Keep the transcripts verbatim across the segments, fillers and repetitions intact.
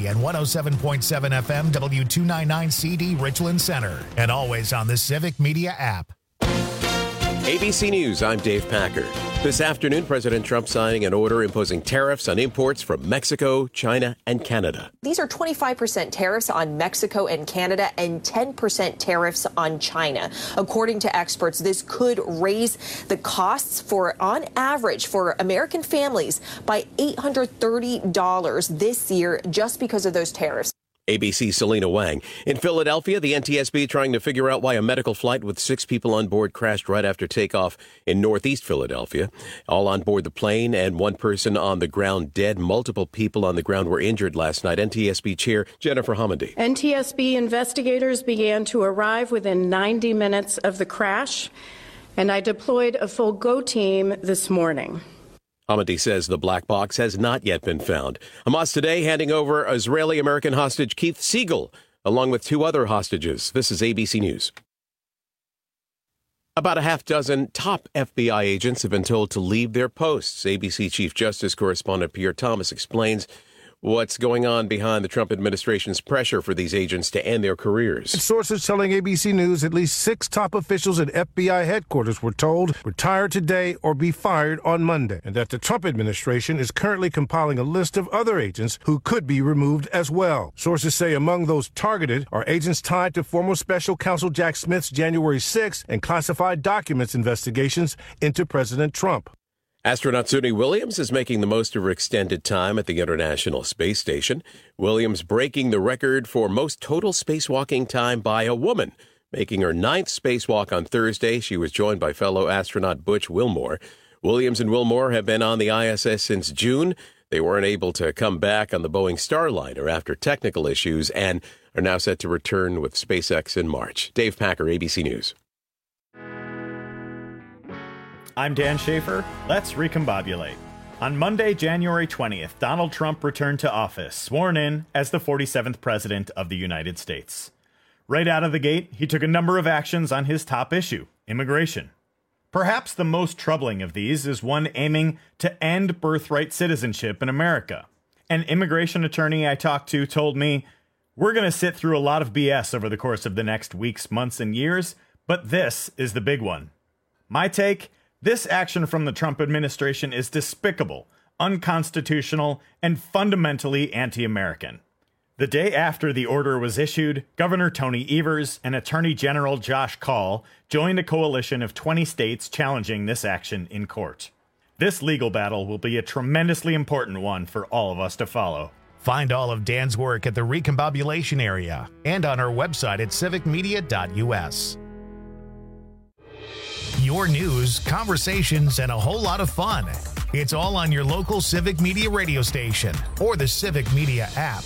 and one oh seven point seven F M W two ninety-nine C D Richland Center. And always on the Civic Media app. A B C News, I'm Dave Packard. This afternoon, President Trump signing an order imposing tariffs on imports from Mexico, China, and Canada. These are twenty-five percent tariffs on Mexico and Canada and ten percent tariffs on China. According to experts, this could raise the costs for, on average, for American families by eight hundred thirty dollars this year just because of those tariffs. A B C's Selena Wang. In Philadelphia, the N T S B trying to figure out why a medical flight with six people on board crashed right after takeoff in northeast Philadelphia. All on board the plane and one person on the ground dead. Multiple people on the ground were injured last night. N T S B Chair Jennifer Homendy. N T S B investigators began to arrive within ninety minutes of the crash, and I deployed a full GO team this morning. Homendy says the black box has not yet been found. Hamas today handing over Israeli-American hostage Keith Siegel, along with two other hostages. This is A B C News. About a half dozen top F B I agents have been told to leave their posts. A B C Chief Justice correspondent Pierre Thomas explains what's going on behind the Trump administration's pressure for these agents to end their careers. Sources telling A B C News at least six top officials at F B I headquarters were told retire today or be fired on Monday, and that the Trump administration is currently compiling a list of other agents who could be removed as well. Sources say among those targeted are agents tied to former special counsel Jack Smith's January sixth and classified documents investigations into President Trump. Astronaut Suni Williams is making the most of her extended time at the International Space Station. Williams breaking the record for most total spacewalking time by a woman, making her ninth spacewalk on Thursday. She was joined by fellow astronaut Butch Wilmore. Williams and Wilmore have been on the I S S since June. They weren't able to come back on the Boeing Starliner after technical issues and are now set to return with SpaceX in March. Dave Packer, A B C News. I'm Dan Schaefer. Let's recombobulate. On Monday, January twentieth, Donald Trump returned to office, sworn in as the forty-seventh president of the United States. Right out of the gate, he took a number of actions on his top issue, immigration. Perhaps the most troubling of these is one aiming to end birthright citizenship in America. An immigration attorney I talked to told me, "We're going to sit through a lot of B S over the course of the next weeks, months, and years, but this is the big one." My take? This action from the Trump administration is despicable, unconstitutional, and fundamentally anti-American. The day after the order was issued, Governor Tony Evers and Attorney General Josh Kaul joined a coalition of twenty states challenging this action in court. This legal battle will be a tremendously important one for all of us to follow. Find all of Dan's work at the Recombobulation area and on our website at civic media dot U S. Your news, conversations, and a whole lot of fun. It's all on your local Civic Media radio station or the Civic Media app.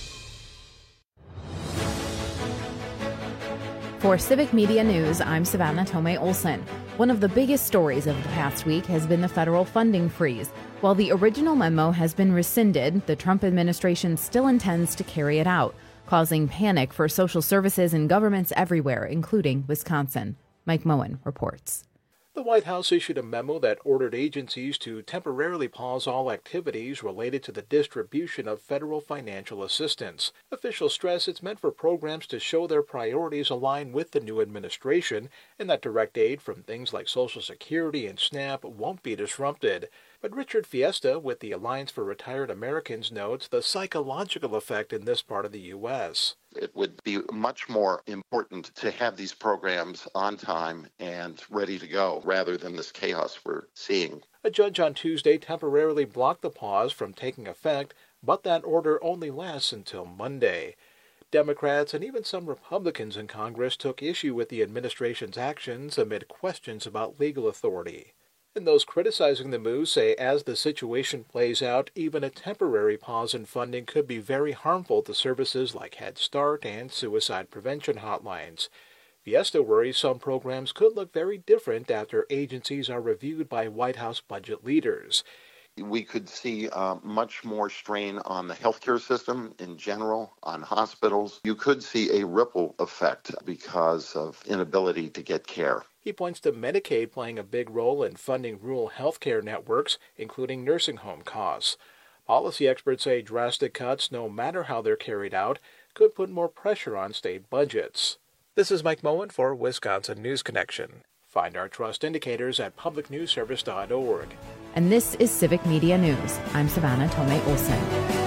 For Civic Media News, I'm Savannah Tomei Olson. One of the biggest stories of the past week has been the federal funding freeze. While the original memo has been rescinded, the Trump administration still intends to carry it out, causing panic for social services and governments everywhere, including Wisconsin. Mike Moen reports. The White House issued a memo that ordered agencies to temporarily pause all activities related to the distribution of federal financial assistance. Officials stress it's meant for programs to show their priorities align with the new administration and that direct aid from things like Social Security and SNAP won't be disrupted. But Richard Fiesta with the Alliance for Retired Americans notes the psychological effect in this part of the U S. It would be much more important to have these programs on time and ready to go rather than this chaos we're seeing. A judge on Tuesday temporarily blocked the pause from taking effect, but that order only lasts until Monday. Democrats and even some Republicans in Congress took issue with the administration's actions amid questions about legal authority. And those criticizing the move say as the situation plays out, even a temporary pause in funding could be very harmful to services like Head Start and suicide prevention hotlines. Fiesta worries some programs could look very different after agencies are reviewed by White House budget leaders. We could see uh, much more strain on the healthcare system in general, on hospitals. You could see a ripple effect because of inability to get care. He points to Medicaid playing a big role in funding rural healthcare networks, including nursing home costs. Policy experts say drastic cuts, no matter how they're carried out, could put more pressure on state budgets. This is Mike Moen for Wisconsin News Connection. Find our trust indicators at public news service dot org. And this is Civic Media News. I'm Savannah Tomei Olson.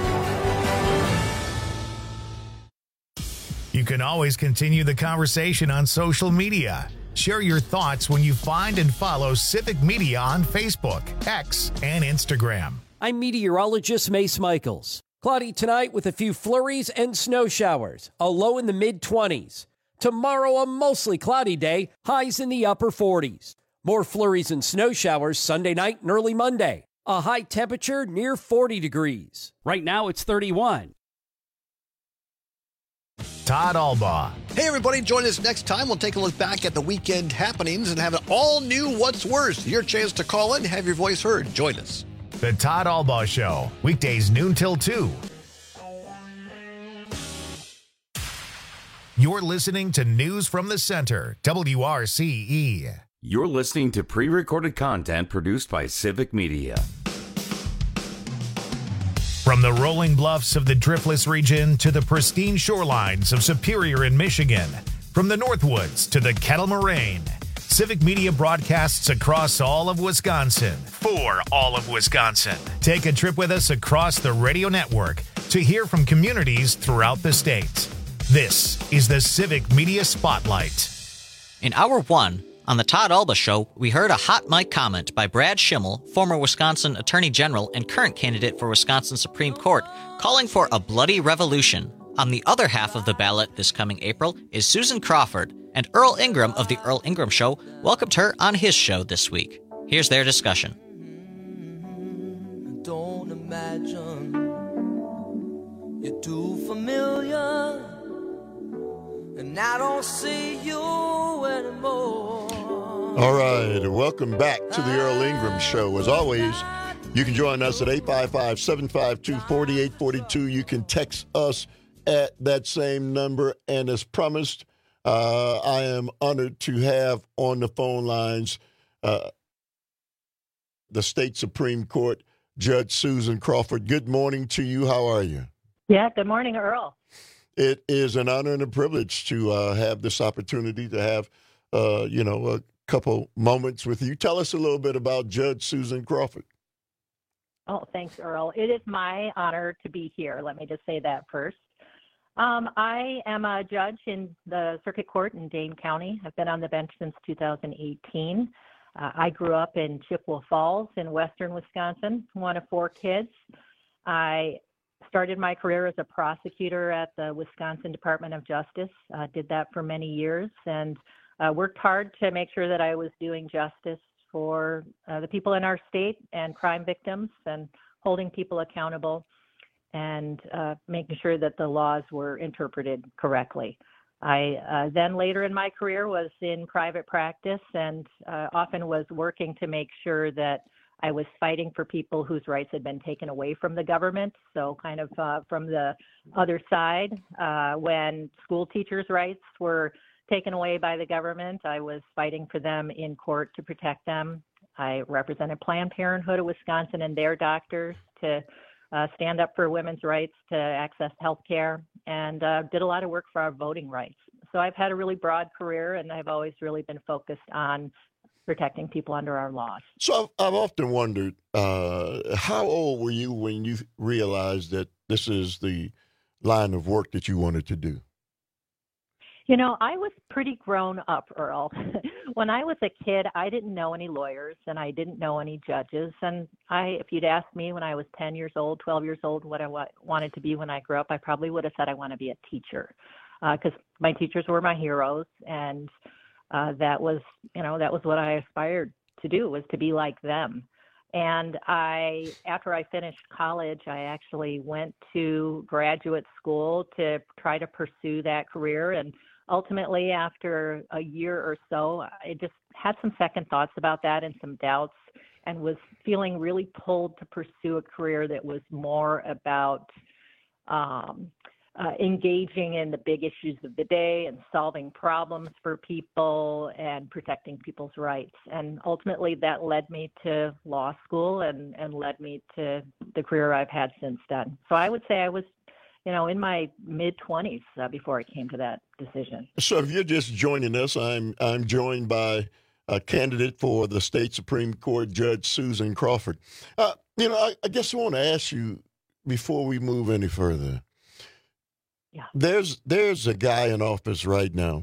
You can always continue the conversation on social media. Share your thoughts when you find and follow Civic Media on Facebook, X, and Instagram. I'm meteorologist Mace Michaels. Cloudy tonight with a few flurries and snow showers, a low in the mid-twenties. Tomorrow, a mostly cloudy day, highs in the upper forties. More flurries and snow showers Sunday night and early Monday. A high temperature near forty degrees. Right now, it's thirty-one. Todd Albaugh. Hey, everybody, join us next time. We'll take a look back at the weekend happenings and have an all-new What's Worse. Your chance to call in and have your voice heard. Join us. The Todd Albaugh Show, weekdays noon till two. You're listening to News from the Center, W R C E. You're listening to pre-recorded content produced by Civic Media. From the rolling bluffs of the Driftless region to the pristine shorelines of Superior in Michigan, from the Northwoods to the Kettle Moraine, Civic Media broadcasts across all of Wisconsin for all of Wisconsin. Take a trip with us across the radio network to hear from communities throughout the state. This is the Civic Media Spotlight. In Hour one, on the Todd Albaugh Show, we heard a hot mic comment by Brad Schimmel, former Wisconsin Attorney General and current candidate for Wisconsin Supreme Court, calling for a bloody revolution. On the other half of the ballot this coming April is Susan Crawford, and Earl Ingram of The Earl Ingram Show welcomed her on his show this week. Here's their discussion. Don't imagine you're too familiar, and I don't see you anymore. All right, welcome back to the Earl Ingram Show. As always, you can join us at eight five five, seven five two, four eight four two. You can text us at that same number. And as promised, uh, I am honored to have on the phone lines uh, the State Supreme Court Judge Susan Crawford. Good morning to you. How are you? Yeah, good morning, Earl. It is an honor and a privilege to uh, have this opportunity to have, uh, you know, a couple moments with you. Tell us a little bit about Judge Susan Crawford. Oh, thanks, Earl. It is my honor to be here. Let me just say that first. Um, I am a judge in the Circuit Court in Dane County. I've been on the bench since two thousand eighteen. Uh, I grew up in Chippewa Falls in western Wisconsin, one of four kids. I started my career as a prosecutor at the Wisconsin Department of Justice, uh, did that for many years, and uh, worked hard to make sure that I was doing justice for uh, the people in our state and crime victims and holding people accountable and uh, making sure that the laws were interpreted correctly. I uh, then later in my career was in private practice and uh, often was working to make sure that I was fighting for people whose rights had been taken away from the government. So kind of uh, from the other side, uh, when school teachers' rights were taken away by the government, I was fighting for them in court to protect them. I represented Planned Parenthood of Wisconsin and their doctors to uh, stand up for women's rights to access health care, and uh, did a lot of work for our voting rights. So I've had a really broad career, and I've always really been focused on protecting people under our laws. So I've, I've often wondered, uh, how old were you when you realized that this is the line of work that you wanted to do? You know, I was pretty grown up, Earl. When I was a kid, I didn't know any lawyers and I didn't know any judges. And I, if you'd asked me when I was ten years old, twelve years old, what I wa- wanted to be when I grew up, I probably would have said I want to be a teacher, because uh, my teachers were my heroes. And uh, that was, you know, that was what I aspired to do, was to be like them. And I, after I finished college, I actually went to graduate school to try to pursue that career. And ultimately, after a year or so, I just had some second thoughts about that and some doubts, and was feeling really pulled to pursue a career that was more about um, uh, engaging in the big issues of the day and solving problems for people and protecting people's rights. And ultimately, that led me to law school and, and led me to the career I've had since then. So I would say I was, you know, in my mid-twenties uh, before I came to that decision. So if you're just joining us, I'm I'm joined by a candidate for the state Supreme Court, Judge Susan Crawford. Uh, you know, I, I guess I want to ask you before we move any further. Yeah. There's there's a guy in office right now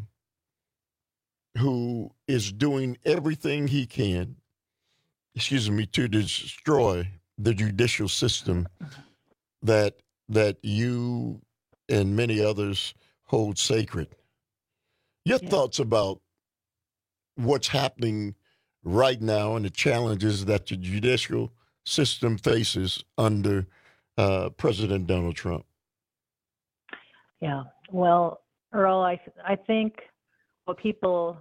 who is doing everything he can, excuse me, to destroy the judicial system that that you and many others hold sacred. Your yeah. thoughts about what's happening right now and the challenges that the judicial system faces under uh, President Donald Trump? Yeah, well, Earl, I, I think what people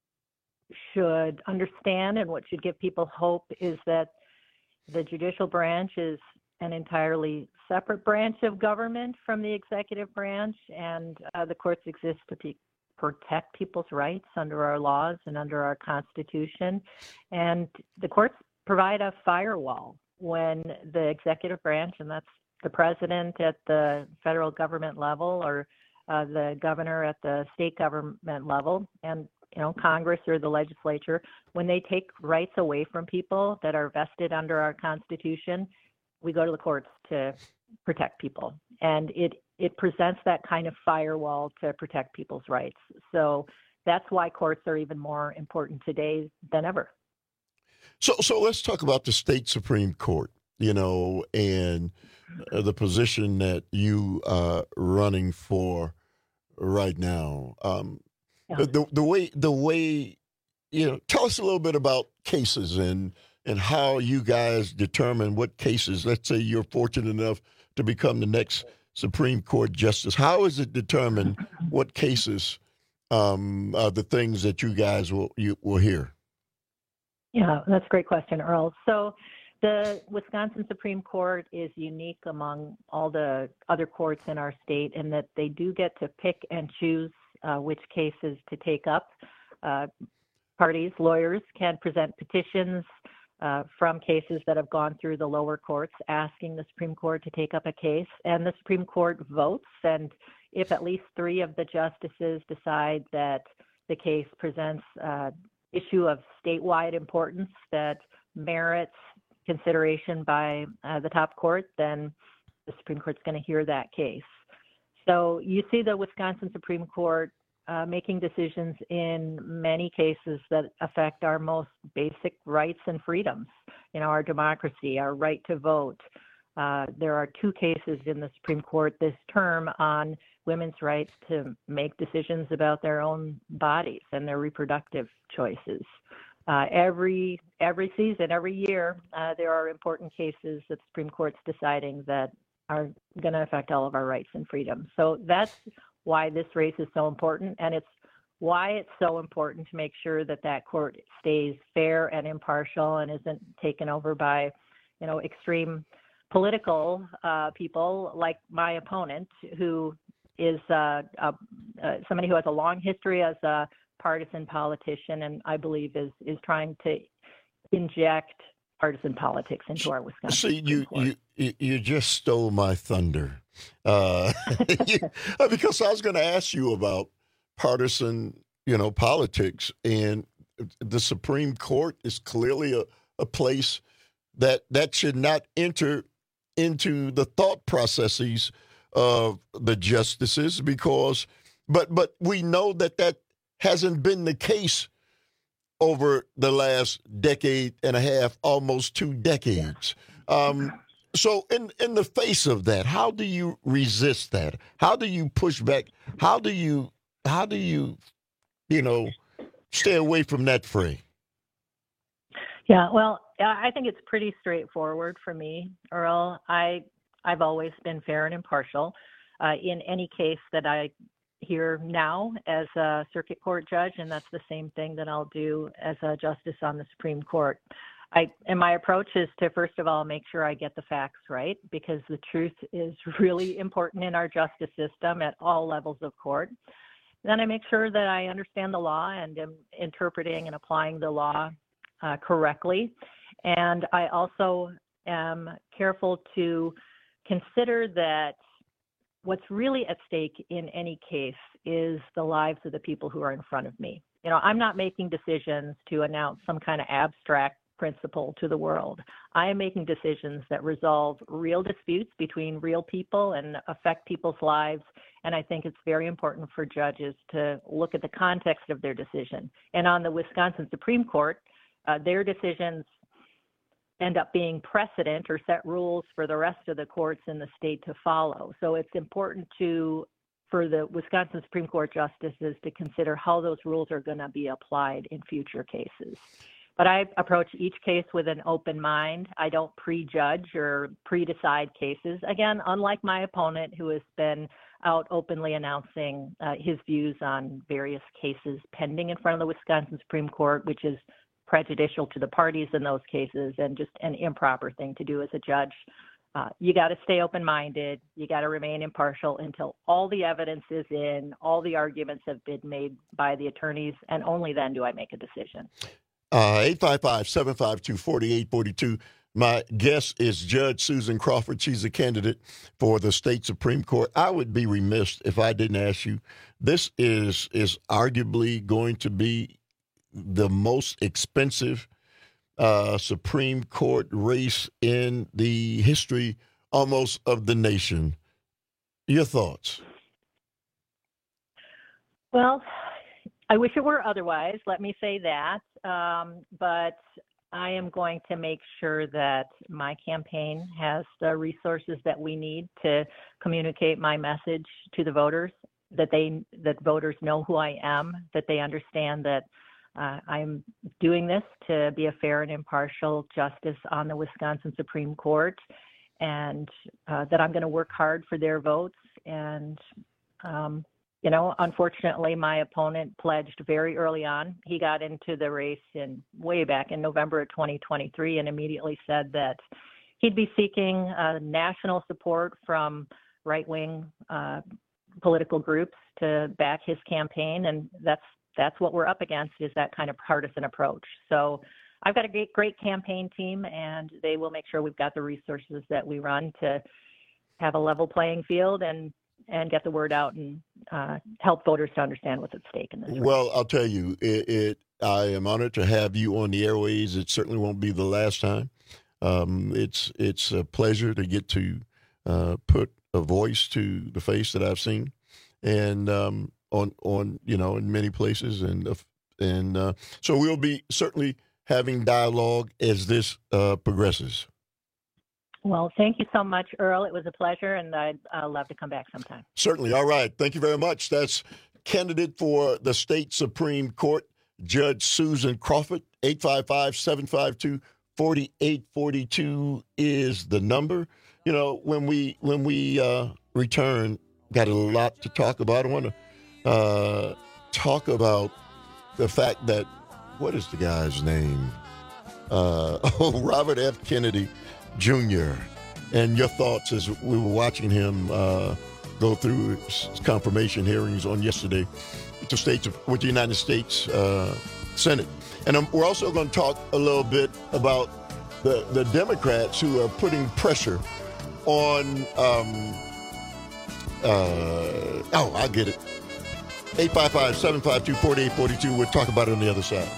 should understand and what should give people hope is that the judicial branch is an entirely separate branch of government from the executive branch, and uh, the courts exist to pe- protect people's rights under our laws and under our Constitution. And the courts provide a firewall when the executive branch, and that's the president at the federal government level or uh, the governor at the state government level, and you know, Congress or the legislature, when they take rights away from people that are vested under our Constitution, we go to the courts to protect people. And it, it presents that kind of firewall to protect people's rights. So that's why courts are even more important today than ever. So, so let's talk about the state Supreme Court, you know, and uh, the position that you are running for right now. Um, yeah. the, the way, the way, you know, tell us a little bit about cases and, and how you guys determine what cases, let's say you're fortunate enough to become the next Supreme Court justice. How is it determined what cases um, are the things that you guys will you will hear? Yeah, that's a great question, Earl. So the Wisconsin Supreme Court is unique among all the other courts in our state in that they do get to pick and choose uh, which cases to take up. Uh, parties, lawyers can present petitions Uh, from cases that have gone through the lower courts, asking the Supreme Court to take up a case, and the Supreme Court votes. And if at least three of the justices decide that the case presents an issue of statewide importance that merits consideration by uh, the top court, then the Supreme Court's going to hear that case. So you see the Wisconsin Supreme Court Uh, making decisions in many cases that affect our most basic rights and freedoms, you know, our democracy, our right to vote. Uh, there are two cases in the Supreme Court this term on women's rights to make decisions about their own bodies and their reproductive choices. Uh, every every season, every year, uh, there are important cases that the Supreme Court's deciding that are going to affect all of our rights and freedoms. So that's why this race is so important, and it's why it's so important to make sure that that court stays fair and impartial and isn't taken over by, you know, extreme political uh, people like my opponent, who is uh, uh, uh, somebody who has a long history as a partisan politician, and I believe is is trying to inject partisan politics into our Wisconsin. See, you, you you just stole my thunder, uh, you, because I was going to ask you about partisan, you know, politics, and the Supreme Court is clearly a, a place that that should not enter into the thought processes of the justices, because, but but we know that that hasn't been the case over the last decade and a half, almost two decades. Um, so in, in the face of that, how do you resist that? How do you push back? How do you, how do you, you know, stay away from that fray? Yeah, well, I think it's pretty straightforward for me, Earl. I, I've always been fair and impartial uh, in any case that I here now as a circuit court judge, and that's the same thing that I'll do as a justice on the Supreme Court. I and my approach is to, first of all, make sure I get the facts right, because the truth is really important in our justice system at all levels of court. Then I make sure that I understand the law and am interpreting and applying the law uh, correctly. And I also am careful to consider that what's really at stake in any case is the lives of the people who are in front of me. You know, I'm not making decisions to announce some kind of abstract principle to the world. I am making decisions that resolve real disputes between real people and affect people's lives. And I think it's very important for judges to look at the context of their decision. And on the Wisconsin Supreme Court, uh, their decisions end up being precedent or set rules for the rest of the courts in the state to follow. So it's important to for the Wisconsin Supreme Court justices to consider how those rules are going to be applied in future cases. But I approach each case with an open mind. I don't prejudge or pre-decide cases. Again, unlike my opponent, who has been out openly announcing uh, his views on various cases pending in front of the Wisconsin Supreme Court, which is prejudicial to the parties in those cases and just an improper thing to do as a judge. Uh, you got to stay open-minded. You got to remain impartial until all the evidence is in, all the arguments have been made by the attorneys, and only then do I make a decision. Uh, eight five five, seven five two, four eight four two. My guest is Judge Susan Crawford. She's a candidate for the state Supreme Court. I would be remiss if I didn't ask you, this is is arguably going to be the most expensive uh, Supreme Court race in the history almost of the nation. Your thoughts? Well, I wish it were otherwise, let me say that. Um, but I am going to make sure that my campaign has the resources that we need to communicate my message to the voters, that they that voters know who I am, that they understand that uh, I'm doing this to be a fair and impartial justice on the Wisconsin Supreme Court, and uh, that I'm going to work hard for their votes. And um, You know, unfortunately, my opponent pledged very early on. He got into the race in way back in November of twenty twenty-three and immediately said that he'd be seeking uh, national support from right-wing uh, political groups to back his campaign. And that's that's what we're up against, is that kind of partisan approach. So I've got a great, great campaign team, and they will make sure we've got the resources that we run to have a level playing field and and get the word out and uh, help voters to understand what's at stake in this race. Well, I'll tell you, it, it. I am honored to have you on the airways. It certainly won't be the last time. Um, it's it's a pleasure to get to uh, put a voice to the face that I've seen, and um, on on you know in many places, and uh, and uh, so we'll be certainly having dialogue as this uh, progresses. Well, thank you so much, Earl. It was a pleasure, and I'd uh, love to come back sometime. Certainly. All right. Thank you very much. That's candidate for the state Supreme Court, Judge Susan Crawford. eight five five, seven five two, four eight four two is the number. You know, when we when we uh, return, got a lot to talk about. I want to uh, talk about the fact that, what is the guy's name? Uh, oh, Robert F. Kennedy Junior And your thoughts as we were watching him uh, go through his confirmation hearings on yesterday with the states of, with the United States uh, Senate. And um, we're also going to talk a little bit about the, the Democrats who are putting pressure on, um, uh, oh, I get it. eight five five, seven five two, four eight four two. We'll talk about it on the other side.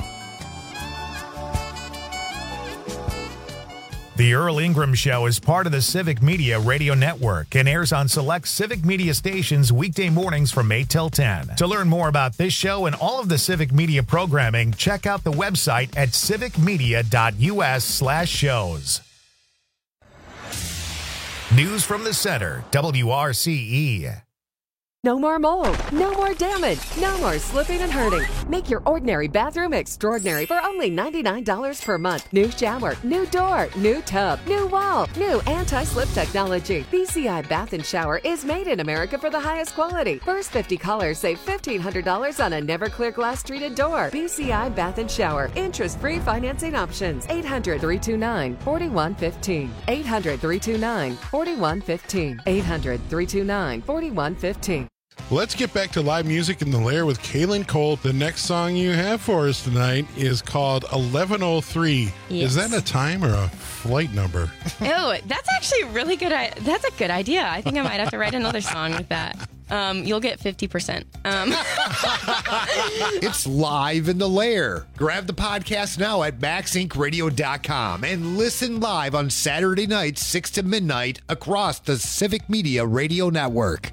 The Earl Ingram Show is part of the Civic Media Radio Network and airs on select Civic Media stations weekday mornings from eight till ten. To learn more about this show and all of the Civic Media programming, check out the website at civicmedia.us slash shows. News from the Center, W R C E. No more mold, no more damage, no more slipping and hurting. Make your ordinary bathroom extraordinary for only ninety-nine dollars per month. New shower, new door, new tub, new wall, new anti-slip technology. B C I Bath and Shower is made in America for the highest quality. First fifty callers save fifteen hundred dollars on a Never-Clear glass treated door. B C I Bath and Shower. Interest-free financing options. eight hundred, three two nine, four one one five. eight hundred, three two nine, four one one five. eight hundred, three two nine, four one one five. Let's get back to live music in the Lair with Kaylin Cole. The next song you have for us tonight is called eleven oh three. Yes. Is that a time or a flight number? Oh, that's actually a really good. I- that's a good idea. I think I might have to write another song with that. Um, you'll get fifty percent. Um. It's live in the Lair. Grab the podcast now at max inc radio dot com and listen live on Saturday nights, six to midnight, across the Civic Media Radio Network.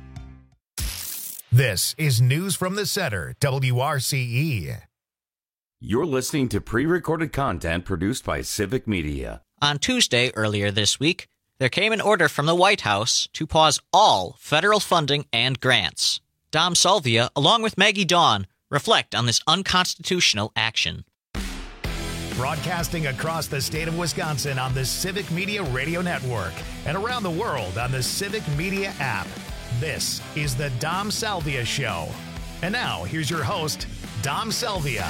This is News from the Center, W R C E. You're listening to pre-recorded content produced by Civic Media. On Tuesday earlier this week, there came an order from the White House to pause all federal funding and grants. Dom Salvia, along with Maggie Dawn, reflect on this unconstitutional action. Broadcasting across the state of Wisconsin on the Civic Media Radio Network and around the world on the Civic Media app. This is the Dom Salvia Show. And now, here's your host, Dom Salvia.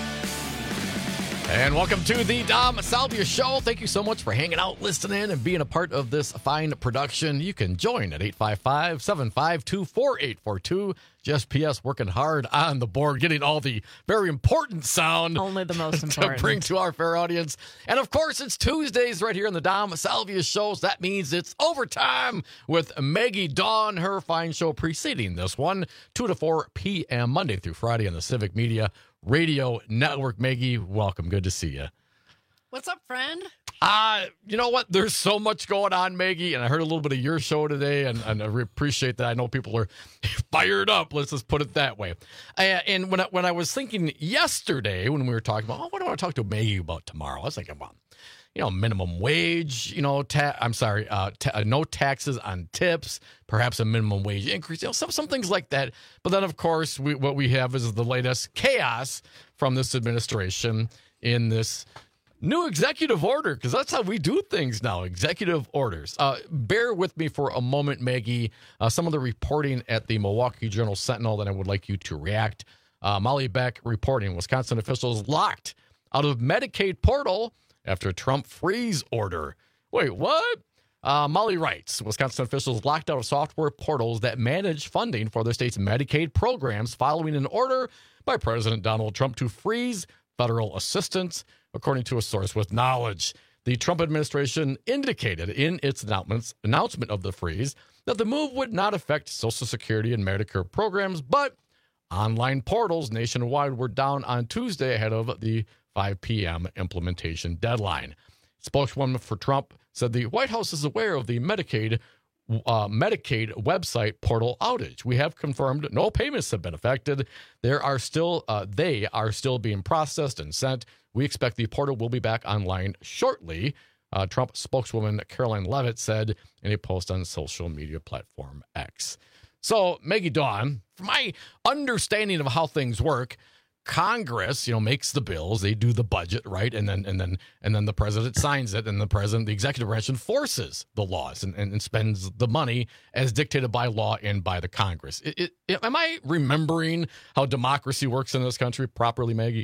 And welcome to the Dom Salvia Show. Thank you so much for hanging out, listening, and being a part of this fine production. You can join at eight five five, seven five two, four eight four two. Just P S working hard on the board, getting all the very important sound. Only the most important. To bring to our fair audience. And of course, it's Tuesdays right here in the Dom Salvia Show. So that means it's overtime with Maggie Dawn, her fine show preceding this one, two to four p.m. Monday through Friday on the Civic Media Radio Network. Maggie, welcome. Good to see you. What's up, friend? Uh, you know what? There's so much going on, Maggie, and I heard a little bit of your show today, and, and I appreciate that. I know people are fired up. Let's just put it that way. Uh, and when I, when I was thinking yesterday, when we were talking about, oh, what do I want to talk to Maggie about tomorrow? I was thinking about, you know, minimum wage, you know, ta- I'm sorry, uh, ta- uh, no taxes on tips, perhaps a minimum wage increase, you know, some, some things like that. But then, of course, we, what we have is the latest chaos from this administration in this new executive order, because that's how we do things now, executive orders. Uh, bear with me for a moment, Maggie. Uh, some of the reporting at the Milwaukee Journal-Sentinel that I would like you to react. Uh, Molly Beck reporting, Wisconsin officials locked out of Medicaid portal after Trump freeze order. Wait, what? Uh, Molly writes, Wisconsin officials locked out of software portals that manage funding for the state's Medicaid programs following an order by President Donald Trump to freeze federal assistance, according to a source with knowledge. The Trump administration indicated in its announcements, announcement of the freeze that the move would not affect Social Security and Medicare programs, but online portals nationwide were down on Tuesday ahead of the five p.m. implementation deadline. Spokeswoman for Trump said the White House is aware of the Medicaid uh, Medicaid website portal outage. We have confirmed no payments have been affected. There are still uh, they are still being processed and sent. We expect the portal will be back online shortly. Uh, Trump spokeswoman Caroline Leavitt said in a post on social media platform X. So, Maggie Dawn, from my understanding of how things work, Congress, you know, makes the bills, they do the budget, right? And then and then and then the president signs it, and the president, the executive branch enforces the laws and, and, and spends the money as dictated by law and by the Congress. It, it, am I remembering how democracy works in this country properly, Maggie?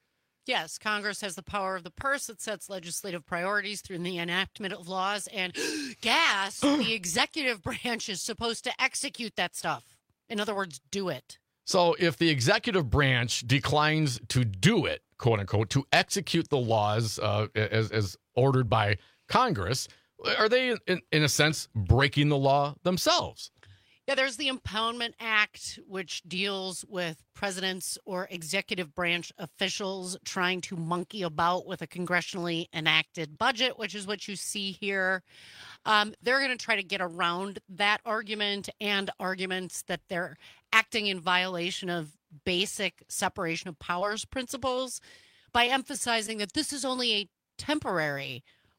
Yes, Congress has the power of the purse. It sets legislative priorities through the enactment of laws. And gas, the executive branch is supposed to execute that stuff. In other words, do it. So if the executive branch declines to do it, quote unquote, to execute the laws uh, as, as ordered by Congress, are they, in, in a sense, breaking the law themselves? Yeah, there's the Impoundment Act, which deals with presidents or executive branch officials trying to monkey about with a congressionally enacted budget, which is what you see here. Um, they're going to try to get around that argument and arguments that they're acting in violation of basic separation of powers principles by emphasizing that this is only a temporary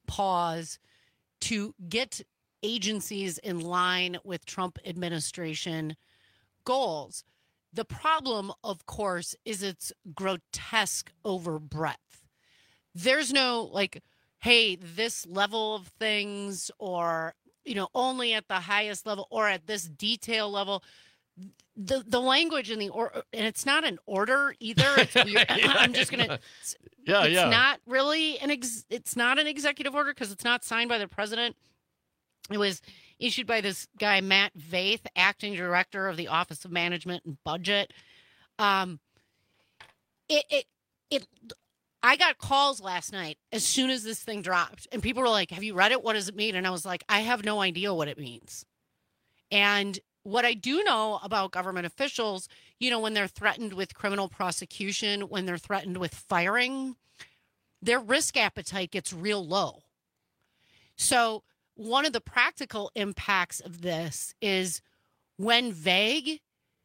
pause to get agencies in line with Trump administration goals. The problem, of course, is its grotesque overbreadth. There's no like, hey, this level of things, or, you know, only at the highest level or at this detail level. The the language in the or and it's not an order either. It's weird. yeah, I'm just gonna. Yeah, it's yeah. not really an ex, it's not an executive order because it's not signed by the president. It was issued by this guy Matt Vaith, acting director of the Office of Management and Budget. Um, it it it. I got calls last night as soon as this thing dropped, and people were like, "Have you read it? What does it mean?" And I was like, "I have no idea what it means." And what I do know about government officials, you know, when they're threatened with criminal prosecution, when they're threatened with firing, their risk appetite gets real low. So one of the practical impacts of this is when vague,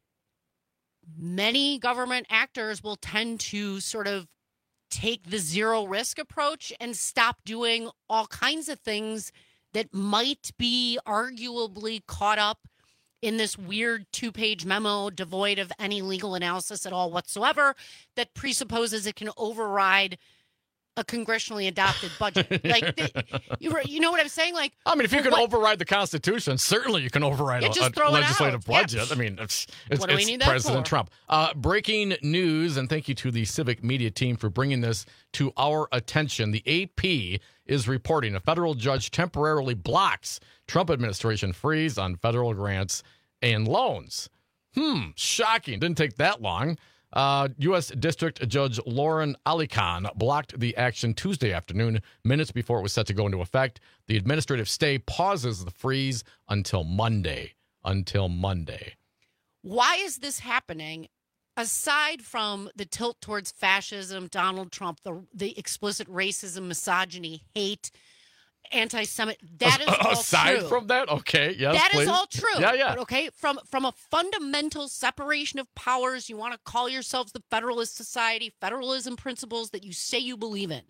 many government actors will tend to sort of take the zero risk approach and stop doing all kinds of things that might be arguably caught up in this weird two-page memo devoid of any legal analysis at all whatsoever that presupposes it can override a congressionally adopted budget. Like, the, you, you know what I'm saying? Like, I mean, if you for can what- override the Constitution, certainly you can override Yeah, a, just a throw it legislative out. Yeah. budget. I mean, it's, it's, What do we it's need that President for? Trump. Uh, breaking news, and thank you to the Civic Media team for bringing this to our attention. The A P is reporting a federal judge temporarily blocks Trump administration freeze on federal grants and loans. Hmm, shocking. Didn't take that long. Uh, U S District Judge Lauren Ali Khan blocked the action Tuesday afternoon, minutes before it was set to go into effect. The administrative stay pauses the freeze until Monday. Until Monday. Why is this happening? Aside from the tilt towards fascism, Donald Trump, the the explicit racism, misogyny, hate, anti-Semit, that is all Aside true. from that, okay, yes, That is please. all true. Yeah, yeah. But okay, from from a fundamental separation of powers, you want to call yourselves the Federalist Society, federalism principles that you say you believe in.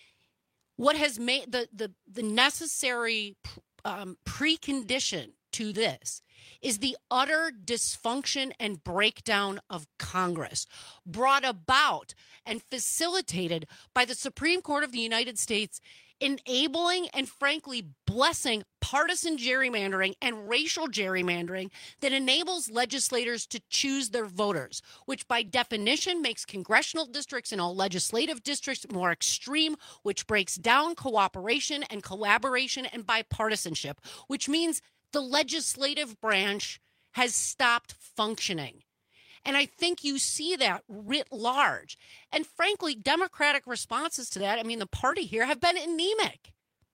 What has made the the the necessary um, precondition to this is the utter dysfunction and breakdown of Congress, brought about and facilitated by the Supreme Court of the United States, enabling and frankly blessing partisan gerrymandering and racial gerrymandering that enables legislators to choose their voters, which by definition makes congressional districts and all legislative districts more extreme, which breaks down cooperation and collaboration and bipartisanship, which means the legislative branch has stopped functioning. And I think you see that writ large. And frankly, Democratic responses to that, I mean, the party here have been anemic.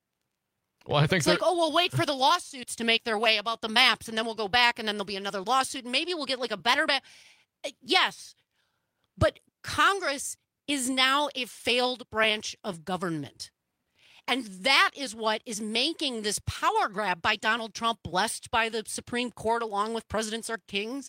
Well, I think It's like, oh, we'll wait for the lawsuits to make their way about the maps, and then we'll go back, and then there'll be another lawsuit, and maybe we'll get like a better map. Yes, but Congress is now a failed branch of government. And that is what is making this power grab by Donald Trump, blessed by the Supreme Court along with presidents or kings.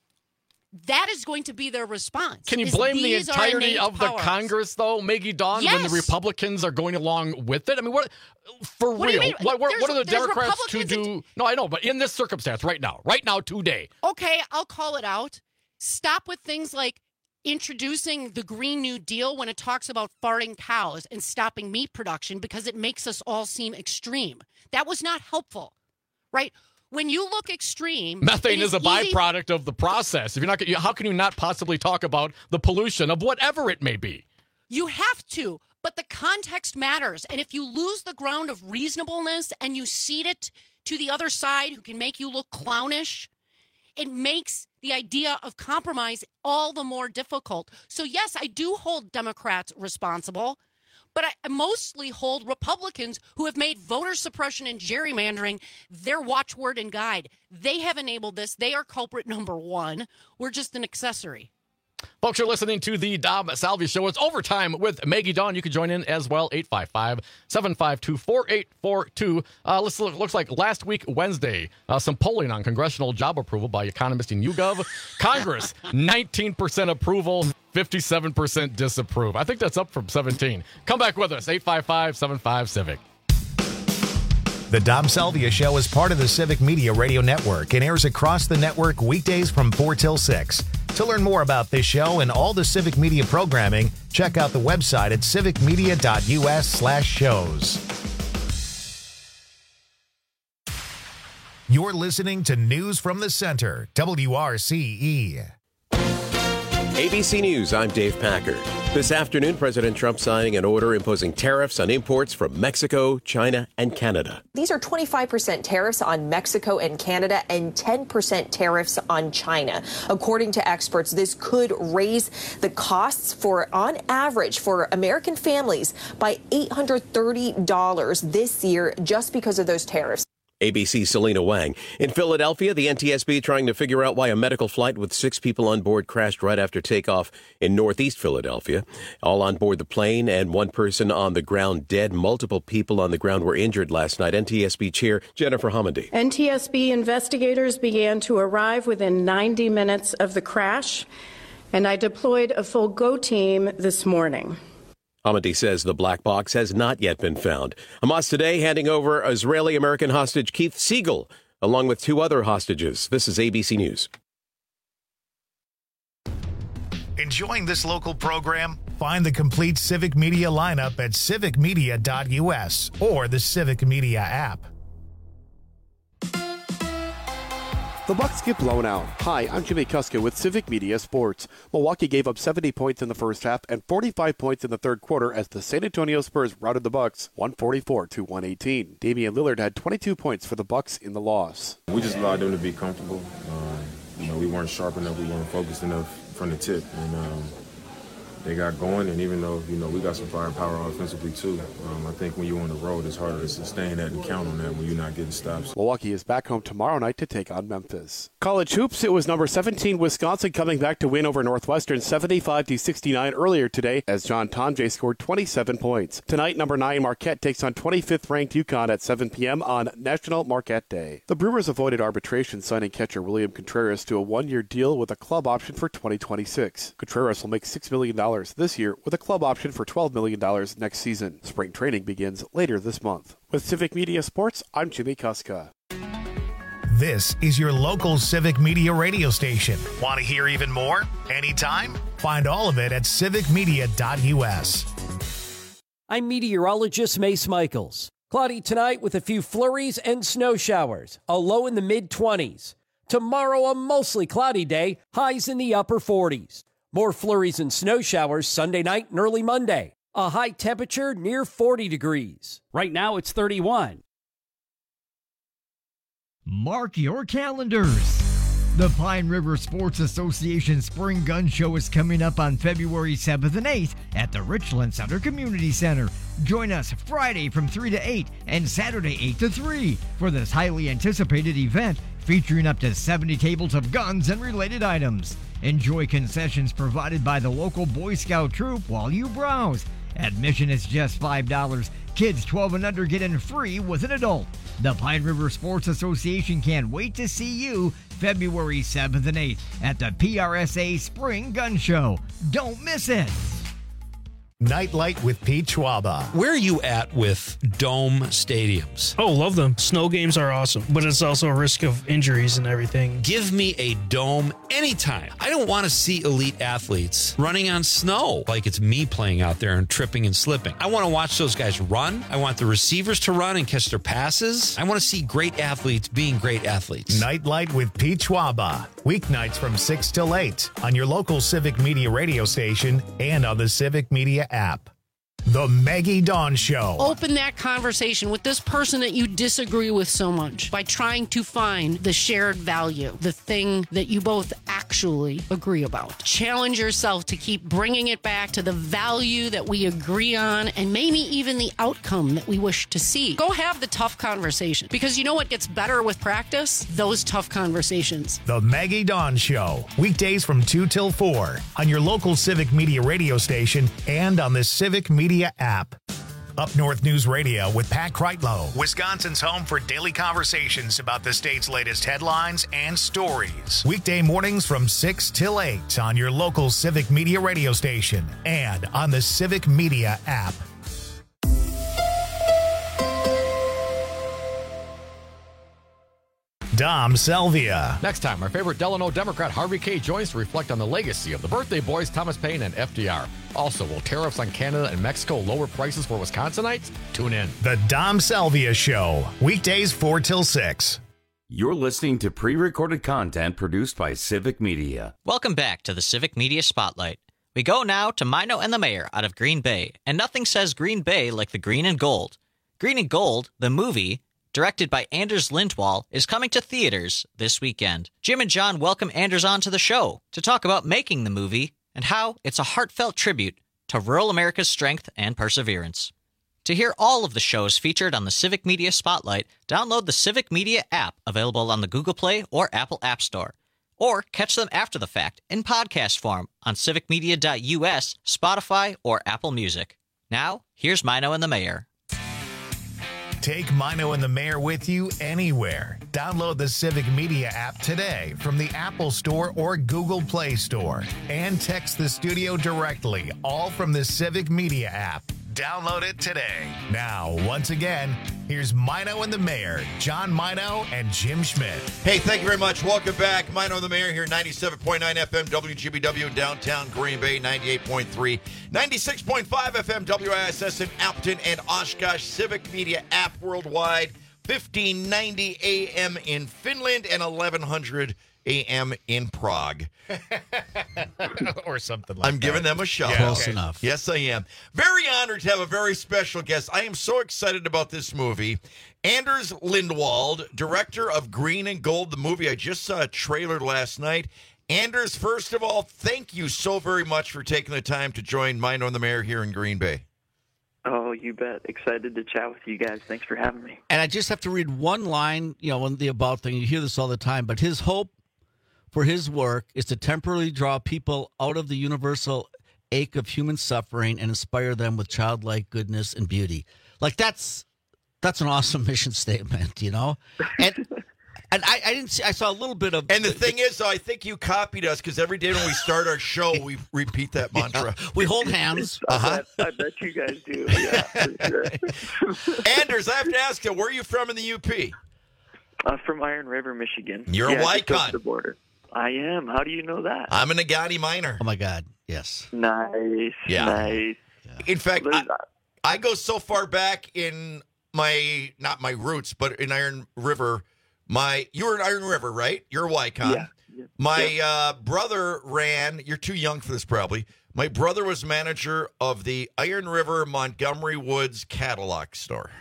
That is going to be their response. Can you is blame the these are entirety innate of the powers. Congress, though, Maggie Dawn, when the Yes. Republicans are going along with it? I mean, what for What do you real? mean? What, what, There's- what are the there's Democrats to Republicans do? No, I know, but in this circumstance, right now, right now, today, Okay, I'll call it out. Stop with things like introducing the Green New Deal when it talks about farting cows and stopping meat production because it makes us all seem extreme. That was not helpful, right? When you look extreme, methane it is a easy- byproduct of the process. If you're not, how can you not possibly talk about the pollution of whatever it may be? You have to, but the context matters. And if you lose the ground of reasonableness and you cede it to the other side who can make you look clownish, it makes the idea of compromise all the more difficult. So, yes, I do hold Democrats responsible, but I mostly hold Republicans who have made voter suppression and gerrymandering their watchword and guide. They have enabled this. They are culprit number one. We're just an accessory. Folks, you're listening to the Dom Salvi Show. It's overtime with Maggie Dawn. You can join in as well, eight five five, seven five two, four eight four two. Uh, looks, looks like last week, Wednesday, uh, some polling on congressional job approval by economists in YouGov. Congress, nineteen percent approval, fifty-seven percent disapprove. I think that's up from seventeen. Come back with us, eight five five, seven five, Civic. The Dom Salvia Show is part of the Civic Media Radio Network and airs across the network weekdays from four till six. To learn more about this show and all the Civic Media programming, check out the website at civicmedia.us slash shows. You're listening to News from the Center, W R C E. A B C News, I'm Dave Packard. This afternoon, President Trump signing an order imposing tariffs on imports from Mexico, China, and Canada. These are twenty-five percent tariffs on Mexico and Canada and ten percent tariffs on China. According to experts, this could raise the costs for, on average, for American families by eight hundred thirty dollars this year just because of those tariffs. A B C's Selena Wang. In Philadelphia, the N T S B trying to figure out why a medical flight with six people on board crashed right after takeoff in northeast Philadelphia. All on board the plane and one person on the ground dead. Multiple people on the ground were injured last night. N T S B Chair Jennifer Homendy. N T S B investigators began to arrive within ninety minutes of the crash, and I deployed a full GO team this morning. Homendy says the black box has not yet been found. Hamas today handing over Israeli-American hostage Keith Siegel, along with two other hostages. This is A B C News. Enjoying this local program? Find the complete Civic Media lineup at civic media dot U S or the Civic Media app. The Bucks get blown out. Hi, I'm Jimmy Kuska with Civic Media Sports. Milwaukee gave up seventy points in the first half and forty-five points in the third quarter as the San Antonio Spurs routed the Bucks one forty-four to one eighteen. Damian Lillard had twenty-two points for the Bucks in the loss. We just allowed them to be comfortable. Uh, you know, we weren't sharp enough. We weren't focused enough from the tip. And um, they got going, and even though, you know, we got some firepower offensively too, um, I think when you're on the road, it's harder to sustain that and count on that when you're not getting stops. Milwaukee is back home tomorrow night to take on Memphis. College hoops, it was number seventeen Wisconsin coming back to win over Northwestern seventy-five to sixty-nine earlier today as John Tonje scored twenty-seven points. Tonight, number nine Marquette takes on twenty-fifth ranked UConn at seven p.m. on National Marquette Day. The Brewers avoided arbitration, signing catcher William Contreras to a one-year deal with a club option for twenty twenty-six. Contreras will make six million dollars this year with a club option for twelve million dollars next season. Spring training begins later this month. With Civic Media Sports, I'm Jimmy Kuska. This is your local Civic Media radio station. Want to hear even more? Anytime? Find all of it at civic media dot U S. I'm meteorologist Mace Michaels. Cloudy tonight with a few flurries and snow showers, a low in the mid-twenties. Tomorrow, a mostly cloudy day, highs in the upper forties. More flurries and snow showers Sunday night and early Monday. A high temperature near forty degrees. Right now it's thirty-one. Mark your calendars. The Pine River Sports Association Spring Gun Show is coming up on February seventh and eighth at the Richland Center Community Center. Join us Friday from three to eight and Saturday eight to three for this highly anticipated event featuring up to seventy tables of guns and related items. Enjoy concessions provided by the local Boy Scout troop while you browse. Admission is just five dollars. Kids twelve and under get in free with an adult. The Pine River Sports Association can't wait to see you February seventh and eighth at the P R S A Spring Gun Show. Don't miss it. Nightlight with Pete Schwaba. Where are you at with dome stadiums? Oh, love them. Snow games are awesome, but it's also a risk of injuries and everything. Give me a dome anytime. I don't want to see elite athletes running on snow like it's me playing out there and tripping and slipping. I want to watch those guys run. I want the receivers to run and catch their passes. I want to see great athletes being great athletes. Nightlight with Pete Schwaba. Weeknights from six till eight on your local Civic Media radio station and on the Civic Media app. The Maggie Dawn Show. Open that conversation with this person that you disagree with so much by trying to find the shared value, the thing that you both actually agree about. Challenge yourself to keep bringing it back to the value that we agree on and maybe even the outcome that we wish to see. Go have the tough conversation, because you know what gets better with practice? Those tough conversations. The Maggie Dawn Show. Weekdays from two till four on your local Civic Media radio station and on the Civic Media app. Up North News Radio with Pat Kreitlow, Wisconsin's home for daily conversations about the state's latest headlines and stories. Weekday mornings from six till eight on your local Civic Media radio station and on the Civic Media app. Dom Selvia. Next time, our favorite Delano Democrat Harvey K. joins to reflect on the legacy of the birthday boys Thomas Paine and F D R. Also, will tariffs on Canada and Mexico lower prices for Wisconsinites? Tune in. The Dom Selvia Show, weekdays four till six. You're listening to pre-recorded content produced by Civic Media. Welcome back to the Civic Media Spotlight. We go now to Mino and the Mayor out of Green Bay, and nothing says Green Bay like the green and gold. Green and Gold, the movie, directed by Anders Lindwall, is coming to theaters this weekend. Jim and John welcome Anders on to the show to talk about making the movie and how it's a heartfelt tribute to rural America's strength and perseverance. To hear all of the shows featured on the Civic Media Spotlight, download the Civic Media app available on the Google Play or Apple App Store. Or catch them after the fact in podcast form on civic media dot U S, Spotify, or Apple Music. Now, here's Mino and the Mayor. Take Mino and the Mayor with you anywhere. Download the Civic Media app today from the Apple Store or Google Play Store. And text the studio directly, all from the Civic Media app. Download it today. Now, once again, here's Mino and the Mayor, John Mino and Jim Schmidt. Hey, thank you very much. Welcome back. Mino and the Mayor here, ninety-seven point nine F M W G B W in downtown Green Bay, ninety-eight point three, ninety-six point five F M W I S S in Appleton and Oshkosh, Civic Media app worldwide, fifteen ninety A M in Finland and eleven hundred A M in Prague. Or something like that. I'm giving them a shout. Yeah, Close okay. enough. Yes, I am. Very honored to have a very special guest. I am so excited about this movie. Anders Lindwall, director of Green and Gold, the movie. I just saw a trailer last night. Anders, first of all, thank you so very much for taking the time to join Mino and the Mayor here in Green Bay. Oh, you bet. Excited to chat with you guys. Thanks for having me. And I just have to read one line, you know, on the about thing. You hear this all the time, but his hope for his work is to temporarily draw people out of the universal ache of human suffering and inspire them with childlike goodness and beauty. Like that's that's an awesome mission statement, you know. And and I, I didn't see. I saw a little bit of. And the thing is, though, I think you copied us because every day when we start our show, we repeat that mantra. Yeah, we hold hands. Uh-huh. I, bet, I bet you guys do. Yeah, for sure. Anders, I have to ask you, where are you from in the U P? Uh, from Iron River, Michigan. You're yeah, a just over Wycon. the border. I am. How do you know that? I'm a Nagati miner. Oh my God! Yes. Nice. Yeah. Nice. In fact, I, I go so far back in my not my roots, but in Iron River. My you were in Iron River, right? You're a Wycon. Yeah. yeah. My yeah. uh, brother ran. You're too young for this, probably. My brother was manager of the Iron River Montgomery Woods Cadillac store.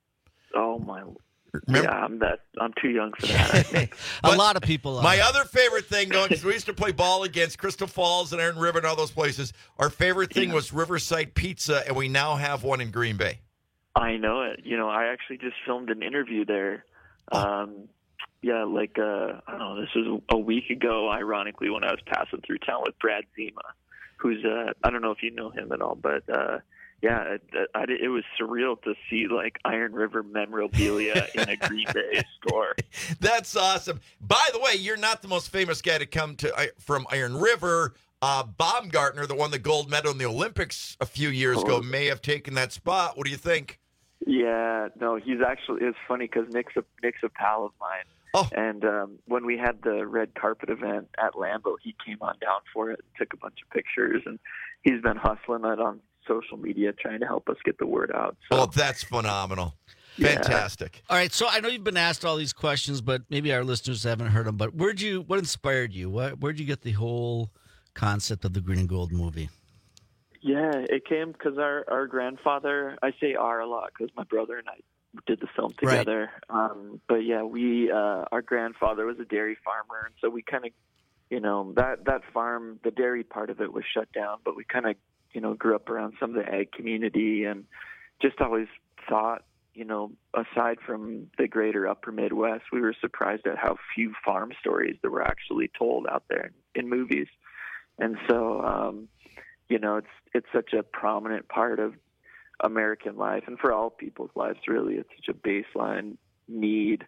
Oh my. Remember? Yeah, I'm that. I'm too young for that. I think. A lot of people are. My other favorite thing, though, because we used to play ball against Crystal Falls and Iron River and all those places, our favorite thing Yeah. was Riverside Pizza, and we now have one in Green Bay. I know it. You know, I actually just filmed an interview there. Um, yeah, like uh, I don't know. This was a week ago, ironically, when I was passing through town with Brad Zima, who's uh, I don't know if you know him at all, but uh, yeah, it, I, it was surreal to see like Iron River memorabilia in a Green Bay store. That's awesome. By the way, you're not the most famous guy to come to from Iron River. Uh, Baumgartner, the won the gold medal in the Olympics a few years ago, may have taken that spot. What do you think? Yeah, no, he's actually, it's funny because Nick's a, Nick's a pal of mine. Oh. And um, when we had the red carpet event at Lambeau, he came on down for it and took a bunch of pictures. And he's been hustling it on social media, trying to help us get the word out. So, Oh, that's phenomenal. Yeah. Fantastic. All right, so I know you've been asked all these questions, but maybe our listeners haven't heard them. But where'd you? What inspired you? What, where'd you get the whole concept of the Green and Gold movie? Yeah, it came because our, our grandfather, I say our a lot because my brother and I did the film together. Right. Um, but yeah, we, uh, our grandfather was a dairy farmer. And so we kind of, you know, that, that farm, the dairy part of it was shut down, but we kind of, you know, grew up around some of the ag community and just always thought, you know, aside from the greater upper Midwest, we were surprised at how few farm stories that were actually told out there in, in movies. And so, um, you know, it's it's such a prominent part of American life, and for all people's lives, really, it's such a baseline need.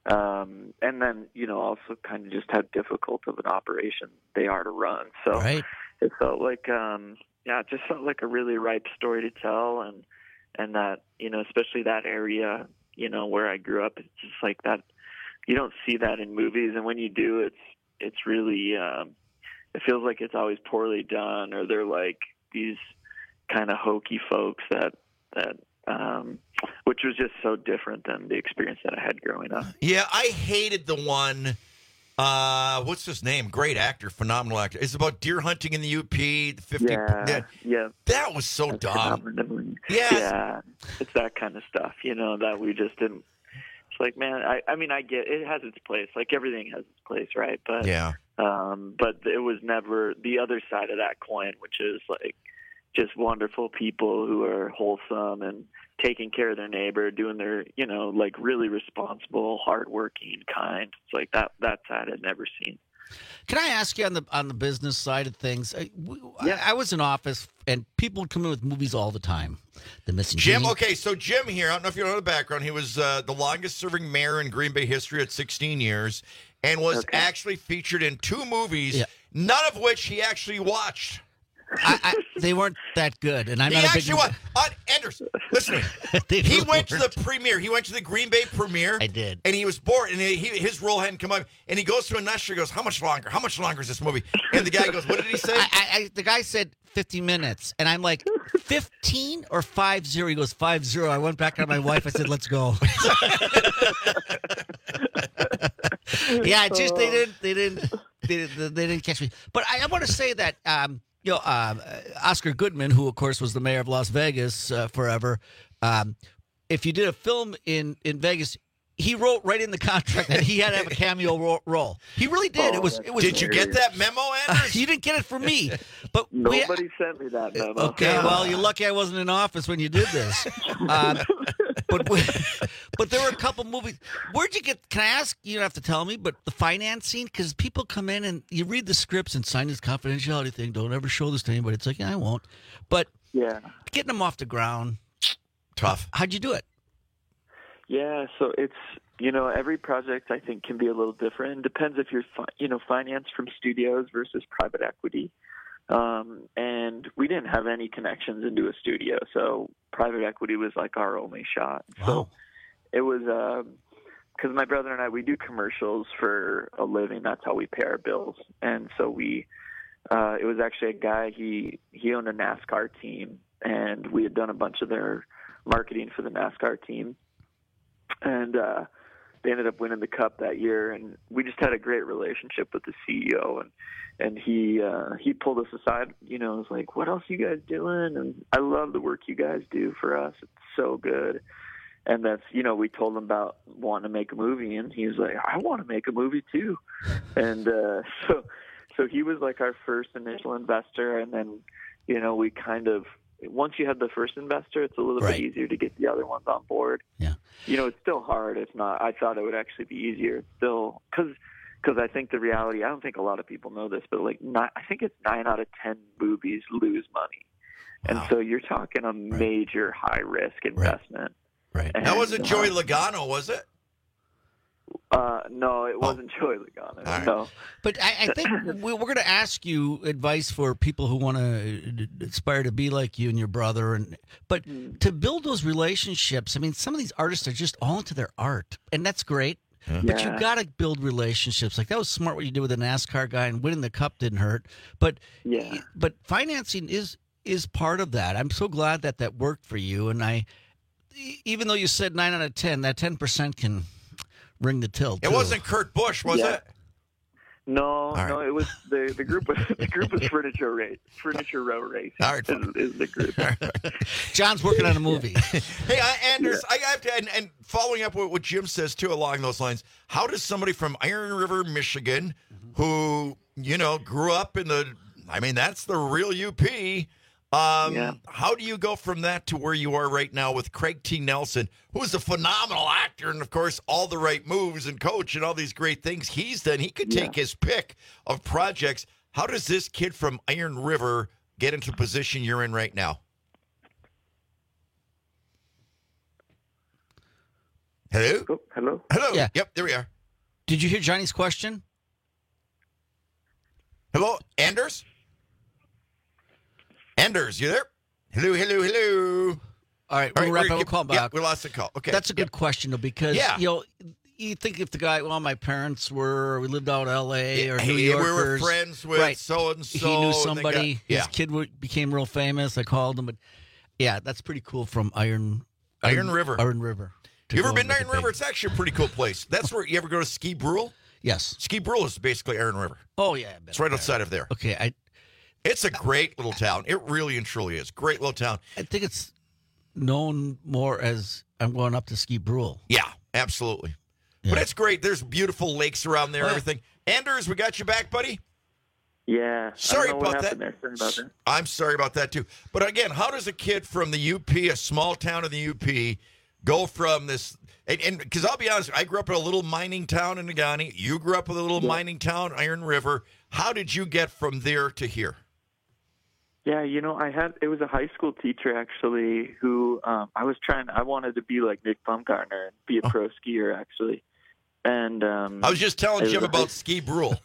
Um, and then, you know, also kind of just how difficult of an operation they are to run. So right. it felt like, um, yeah, it just felt like a really ripe story to tell, and and that, you know, especially that area, you know, where I grew up, it's just like that you don't see that in movies, and when you do, it's it's really um, it feels like it's always poorly done, or they're like these kind of hokey folks that that um, which was just so different than the experience that I had growing up. Yeah, I hated the one. Uh, what's his name? Great actor, phenomenal actor. It's about deer hunting in the U P. The fifty. Yeah, that, yeah. That was so That's dumb. Yeah, yeah. It's that kind of stuff, you know, that we just didn't. It's like, man, I, I mean, I get it has its place. Like everything has its place, right? But yeah. Um, but it was never the other side of that coin, which is like just wonderful people who are wholesome and taking care of their neighbor, doing their, you know, like really responsible, hardworking, kind. It's like that. That side I'd never seen. Can I ask you on the on the business side of things? I, yeah. I, I was in office, and people would come in with movies all the time. The Missing Jim, Genie. okay, so Jim here, I don't know if you know the background. He was uh, the longest-serving mayor in Green Bay history at sixteen years, and was Okay. actually featured in two movies, Yeah. none of which he actually watched. I, I, they weren't that good, and I'm he not a big. actually watched. Uh, Anders, listen to me. They He really went to weren't. the premiere. He went to the Green Bay premiere. I did. And he was bored, and he, he, his role hadn't come up. And he goes to an usher, goes, how much longer? How much longer is this movie? And the guy goes, what did he say? I, I, I, the guy said fifty minutes, and I'm like, fifteen or five zero? He goes, five zero. I went back to my wife. I said, let's go. Yeah, just they didn't, they didn't, they didn't, they didn't catch me. But I, I want to say that, um, you know, uh, Oscar Goodman, who of course was the mayor of Las Vegas uh, forever, um, if you did a film in in Vegas, he wrote right in the contract that he had to have a cameo ro- role. He really did. Oh, it was. It was. Did you get that memo, Anders? You didn't get it from me, but we, Nobody sent me that memo. okay. Well, you're lucky I wasn't in office when you did this. Um, but we, but there were a couple movies. Where'd you get? Can I ask? You don't have to tell me. But the financing, because people come in and you read the scripts and sign this confidentiality thing. Don't ever show this to anybody. It's like, yeah, I won't. But Yeah. getting them off the ground, tough. How'd you do it? Yeah, so it's, you know, every project I think can be a little different. It depends if you're, fi- you know, financed from studios versus private equity. Um, and we didn't have any connections into a studio, so private equity was like our only shot. Wow. So it was, because um, my brother and I, we do commercials for a living. That's how we pay our bills. And so we, uh, it was actually a guy, he, he owned a NASCAR team, and we had done a bunch of their marketing for the NASCAR team. And uh, they ended up winning the Cup that year, and we just had a great relationship with the C E O. And and he uh, he pulled us aside, you know, was like, "What else are you guys doing?" And I love the work you guys do for us. It's so good. And that's, you know, we told him about wanting to make a movie, and he was like, "I want to make a movie too." And uh, so so he was like our first initial investor, and then, you know, we kind of. Once you have the first investor, it's a little Right. bit easier to get the other ones on board. Yeah. You know, it's still hard. It's not. I thought it would actually be easier. It's still because because I think the reality. I don't think a lot of people know this, but like, not, I think it's nine out of ten movies lose money, and so you're talking a major high risk investment. Right. And, That wasn't uh, Joey Logano, was it? Uh, no, it wasn't Joey Logano. right. No. But I, I think we- we're going to ask you advice for people who want to aspire to be like you and your brother, and but to build those relationships. I mean, some of these artists are just all into their art, and that's great. But Yeah. you got to build relationships. Like that was smart what you did with the NASCAR guy, and winning the Cup didn't hurt. But Yeah. but financing is is part of that. I'm so glad that that worked for you. And I, e- even though you said nine out of ten, that ten percent can ring the till. It too. wasn't Kurt Busch, was Yeah. it? No, right. no, it was the the group. Was, the group was Furniture Race, Furniture Row Race. All right, is, is the group. John's working on a movie. Hey, uh, Anders, I have to, and, and following up with what Jim says too along those lines, how does somebody from Iron River, Michigan, who, you know, grew up in the, I mean, that's the real U P, um, Yeah. how do you go from that to where you are right now with Craig T. Nelson, who is a phenomenal actor and, of course, all the right moves and coach and all these great things he's done? He could take Yeah. his pick of projects. How does this kid from Iron River get into the position you're in right now? Hello? Oh, hello. Hello. Yeah. Yep, there we are. Did you hear Johnny's question? Hello, Anders? Anders, you there? Hello, hello, hello. All right, All we'll right, wrap we're- up. We'll call yeah, back. we lost the call. Okay. That's a good question, though, because Yeah. you know you think if the guy, well, my parents were, we lived out in L A or Hey, New we Yorkers. were friends with right. so-and-so, He knew and they somebody. got- yeah. His kid w- became real famous. I called him. But yeah, that's pretty cool from Iron Iron River. Iron River. You ever go been and to make Iron it big. River? It's actually a pretty cool place. That's where you ever go to Ski Brule? Yes. Ski Brule is basically Iron River. Oh, yeah. It's right outside of there. Okay. I It's a great little town. It really and truly is. Great little town. I think it's known more as I'm going up to Ski Brule. Yeah, absolutely. But it's great. There's beautiful lakes around there, everything. Anders, we got you back, buddy? Yeah. Sorry I don't know about what that. happened there. Sorry about that. I'm sorry about that, too. But again, how does a kid from the U P, a small town in the U P, go from this... And because I'll be honest, I grew up in a little mining town in Negaunee. You grew up in a little Yeah. mining town, Iron River. How did you get from there to here? Yeah, you know, I had it was a high school teacher actually who um, I was trying. I wanted to be like Nick Baumgartner and be a pro skier actually. And um, I was just telling it was Jim a about high- Ski Brule.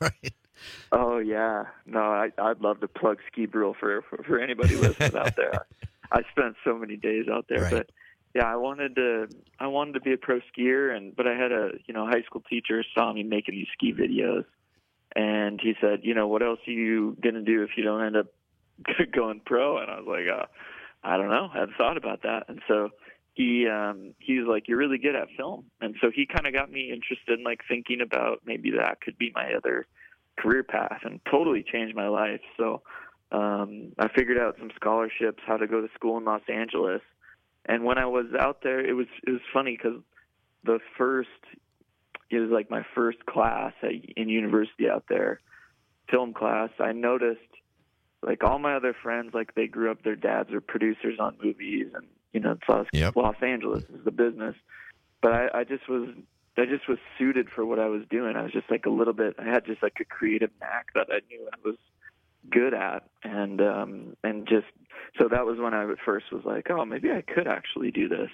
Oh yeah, no, I, I'd love to plug Ski Brule for, for for anybody listening out there. I spent so many days out there, Right. but yeah, I wanted to I wanted to be a pro skier, and but I had a you know high school teacher saw me making these ski videos, and he said, you know, what else are you gonna do if you don't end up going pro? And I was like, uh, I don't know, I hadn't thought about that, and so. He um he's like, you're really good at film, and so he kind of got me interested in like thinking about maybe that could be my other career path, and totally changed my life. So um I figured out some scholarships, how to go to school in Los Angeles, and when I was out there, it was it was funny because the first it was like my first class at, in university out there, film class. I noticed like all my other friends, like they grew up, their dads were producers on movies, and you know, it's Los, Yep. Los Angeles is the business. But I, I just was, I just was suited for what I was doing. I was just like a little bit, I had just like a creative knack that I knew I was good at. And, um, and just, so that was when I at first was like, oh, maybe I could actually do this.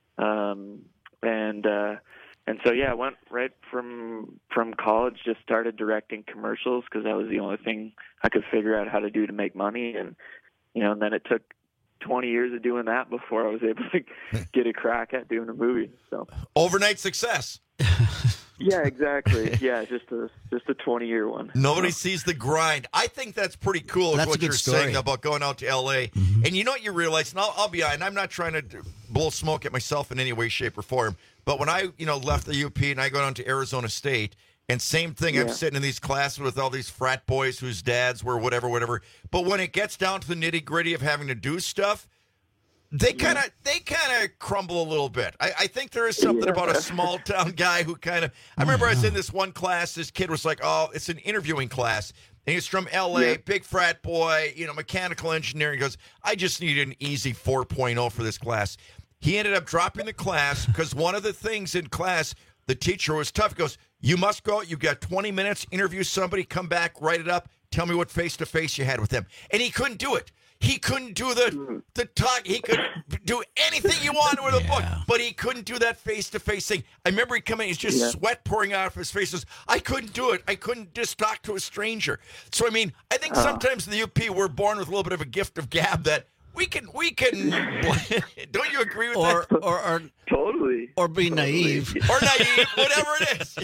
Um, and, uh, and so, yeah, I went right from, from college, just started directing commercials because that was the only thing I could figure out how to do to make money. And, you know, and then it took twenty years of doing that before I was able to get a crack at doing a movie. So Overnight success. yeah, exactly. Yeah, just a just a twenty year one. Nobody sees the grind. I think that's pretty cool. That's Is a what good you're story. saying about going out to L A. Mm-hmm. And you know what you realize, and I'll, I'll be honest, I'm not trying to blow smoke at myself in any way, shape, or form. But when I, you know, left the U P and I go down to Arizona State, and same thing, I'm Yeah. sitting in these classes with all these frat boys whose dads were whatever, whatever. But when it gets down to the nitty gritty of having to do stuff, they kind of they kind of crumble a little bit. I, I think there is something Yeah. about a small town guy who kind of. I remember I was in this one class. This kid was like, "Oh, it's an interviewing class," and he's from L A, Yeah. big frat boy, you know, mechanical engineering. He goes, "I just need an easy four point oh for this class." He ended up dropping the class because one of the things in class, the teacher was tough. He goes, "You must go. You've got twenty minutes. Interview somebody. Come back. Write it up. Tell me what face to face you had with them." And he couldn't do it. He couldn't do the the talk. He could do anything you wanted with a book, but he couldn't do that face to face thing. I remember he come in, he's just Yeah. sweat pouring out of his face. He says, "I couldn't do it. I couldn't just talk to a stranger." So I mean, I think Oh. sometimes in the U P we're born with a little bit of a gift of gab that we can we can. Don't you agree with Or, that? or, or, Totally. or be naive. Or naive, whatever it is.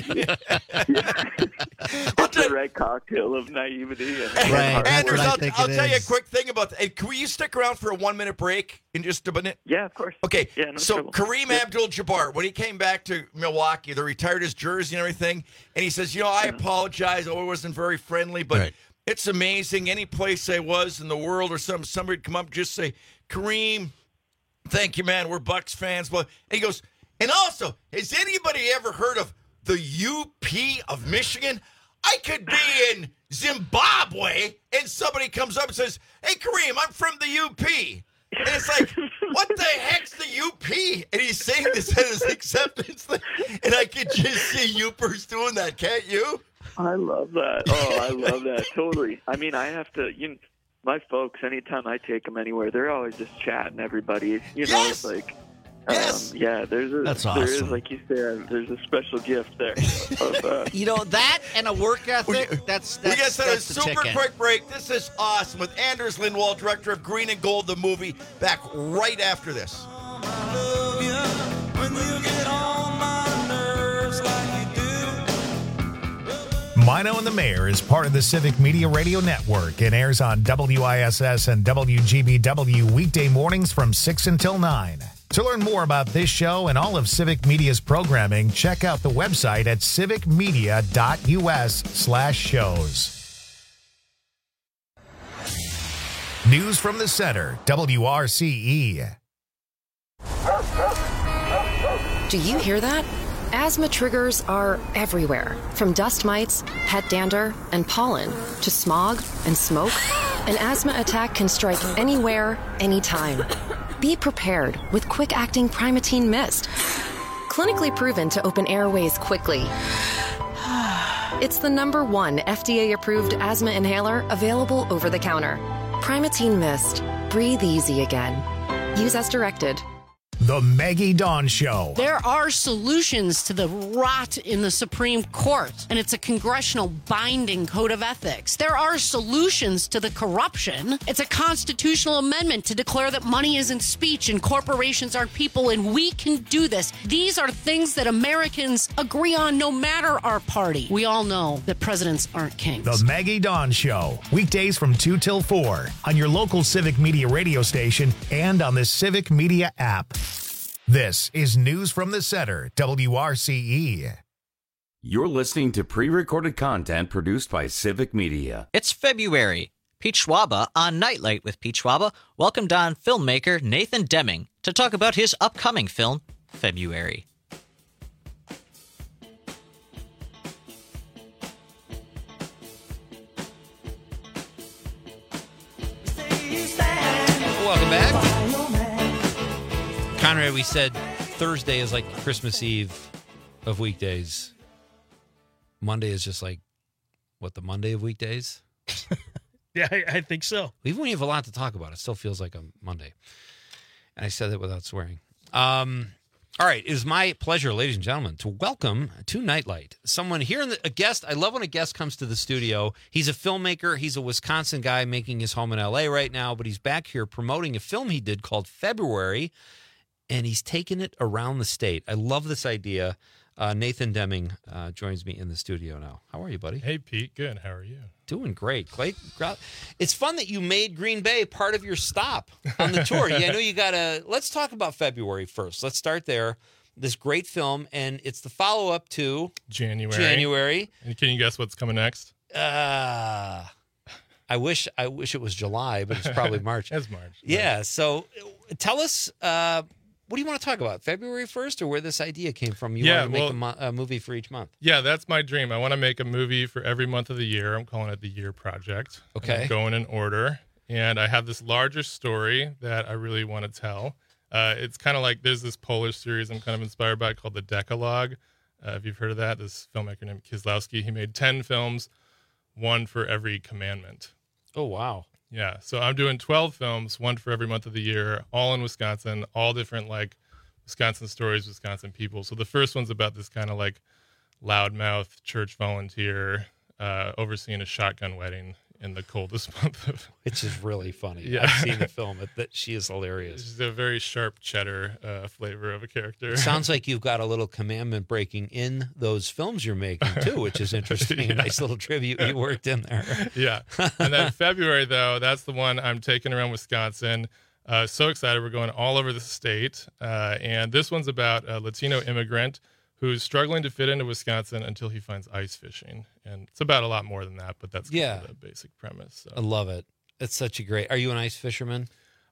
It's the right cocktail of naivety. And Right. That's Anders, what I I'll, think I'll it tell you a is. quick thing about that. Hey, can you stick around for a one minute break in just a minute? Yeah, of course. Okay, Yeah, no so trouble. Kareem Abdul-Jabbar, when he came back to Milwaukee, they retired his jersey and everything, and he says, you know, I apologize, oh, it wasn't very friendly, but Right. it's amazing. Any place I was in the world or something, somebody would come up and just say, Kareem, thank you, man, we're Bucks fans. But and he goes, and also, has anybody ever heard of the U P of Michigan? I could be in Zimbabwe, and somebody comes up and says, hey, Kareem, I'm from the U P. And it's like, what the heck's the U P? And he's saying this at his acceptance thing. And I could just see Upers doing that, can't you? I love that. Oh, I love that. Totally. I mean, I have to, you know, my folks, anytime I take them anywhere, they're always just chatting everybody. You know, Yes! it's like, Yes! um, yeah, there's a, That's there is, awesome. like you said, there's a special gift there. Of, uh, You know, that and a work ethic, that's, that's, we got to a that's the super ticket. quick break. This is awesome with Anders Lindwall, director of Green and Gold, the movie, back right after this. When you get on my nerves like Mino and the Mayor is part of the Civic Media Radio Network and airs on W I S S and W G B W weekday mornings from six until nine. To learn more about this show and all of Civic Media's programming, check out the website at civicmedia.us slash shows. News from the Center, W R C E. Do you hear that? Asthma triggers are everywhere, from dust mites, pet dander, and pollen, to smog and smoke. An asthma attack can strike anywhere, anytime. Be prepared with quick-acting Primatene Mist. Clinically proven to open airways quickly. It's the number one F D A-approved asthma inhaler available over the counter. Primatene Mist. Breathe easy again. Use as directed. The Maggie Dawn Show. There are solutions to the rot in the Supreme Court, and it's a congressional binding code of ethics. There are solutions to the corruption. It's a constitutional amendment to declare that money isn't speech and corporations aren't people, and we can do this. These are things that Americans agree on no matter our party. We all know that presidents aren't kings. The Maggie Dawn Show. Weekdays from two till four on your local Civic Media radio station and on the Civic Media app. This is News from the Center, W R C E. You're listening to pre-recorded content produced by Civic Media. It's February. Pete Schwaba on Nightlight with Pete Schwaba welcomed on filmmaker Nathan Deming to talk about his upcoming film, February. Welcome back. Conrad, we said Thursday is like Christmas Eve of weekdays. Monday is just like, what, the Monday of weekdays? Yeah, I, I think so. Even when you have a lot to talk about, it still feels like a Monday. And I said that without swearing. Um, all right, it is my pleasure, ladies and gentlemen, to welcome to Nightlight someone here, in the, a guest. I love when a guest comes to the studio. He's a filmmaker. He's a Wisconsin guy making his home in L A right now, but he's back here promoting a film he did called February, and he's taken it around the state. I love this idea. Uh, Nathan Deming uh, joins me in the studio now. How are you, buddy? Hey, Pete. Good. How are you? Doing great. Great. It's fun that you made Green Bay part of your stop on the tour. Yeah, I know you got to. Let's talk about February first. Let's start there. This great film, and it's the follow-up to January. January. And can you guess what's coming next? Uh, I wish I wish it was July, but it's probably March. It's March. Yeah. So tell us. Uh, What do you want to talk about? February first, or where this idea came from? You yeah, want to well, make a, mo- a movie for each month? Yeah, that's my dream. I want to make a movie for every month of the year. I'm calling it the Year Project. Okay. I'm going in order. And I have this larger story that I really want to tell. Uh, it's kind of like there's this Polish series I'm kind of inspired by called The Decalogue. Uh, if you've heard of that, this filmmaker named Kieslowski, he made ten films, one for every commandment. Oh, wow. Yeah, so I'm doing twelve films, one for every month of the year, all in Wisconsin, all different, like, Wisconsin stories, Wisconsin people. So the first one's about this kind of like loudmouth church volunteer uh, overseeing a shotgun wedding in the coldest month of. Which is really funny. Yeah. I've seen the film. It, that she is hilarious. She's a very sharp cheddar uh, flavor of a character. It sounds like you've got a little commandment breaking in those films you're making too, which is interesting. Yeah. A nice little tribute you worked in there. Yeah. And then February, though, that's the one I'm taking around Wisconsin. Uh, so excited. We're going all over the state. Uh, and this one's about a Latino immigrant who's struggling to fit into Wisconsin until he finds ice fishing. And it's about a lot more than that, but that's kind Yeah. of the basic premise. So. I love it. It's such a great. Are you an ice fisherman?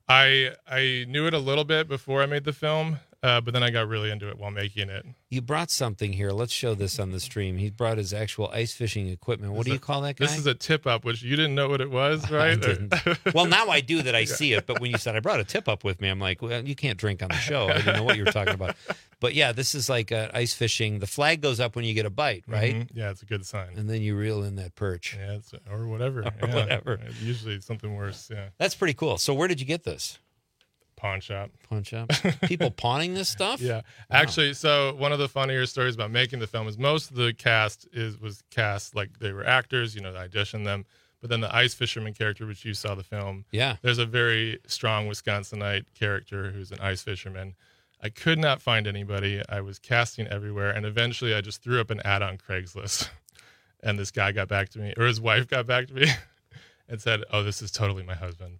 I I knew it a little bit before I made the film, uh, but then I got really into it while making it. You brought something here. Let's show this on the stream. He brought his actual ice fishing equipment. What This do you is a- call that guy? This is a tip up, which you didn't know what it was, right? I didn't. Well, now I do that I see it. But when you said I brought a tip up with me, I'm like, well, you can't drink on the show. I didn't know what you were talking about. But yeah, this is like uh, ice fishing. The flag goes up when you get a bite, right? Mhm. Yeah, it's a good sign. And then you reel in that perch. Yeah, it's, or whatever. Or yeah. whatever. Usually it's something worse. Yeah. That's pretty cool. So where did you get this? Pawn shop. Pawn shop. People pawning this stuff? Yeah. Wow. Actually, so one of the funnier stories about making the film is most of the cast is was cast like they were actors, you know, I auditioned them. But then the ice fisherman character, which you saw the film, yeah, there's a very strong Wisconsinite character who's an ice fisherman. I could not find anybody. I was casting everywhere, and eventually I just threw up an ad on Craigslist. and this guy got back to me, or his wife got back to me, and said, "Oh, this is totally my husband."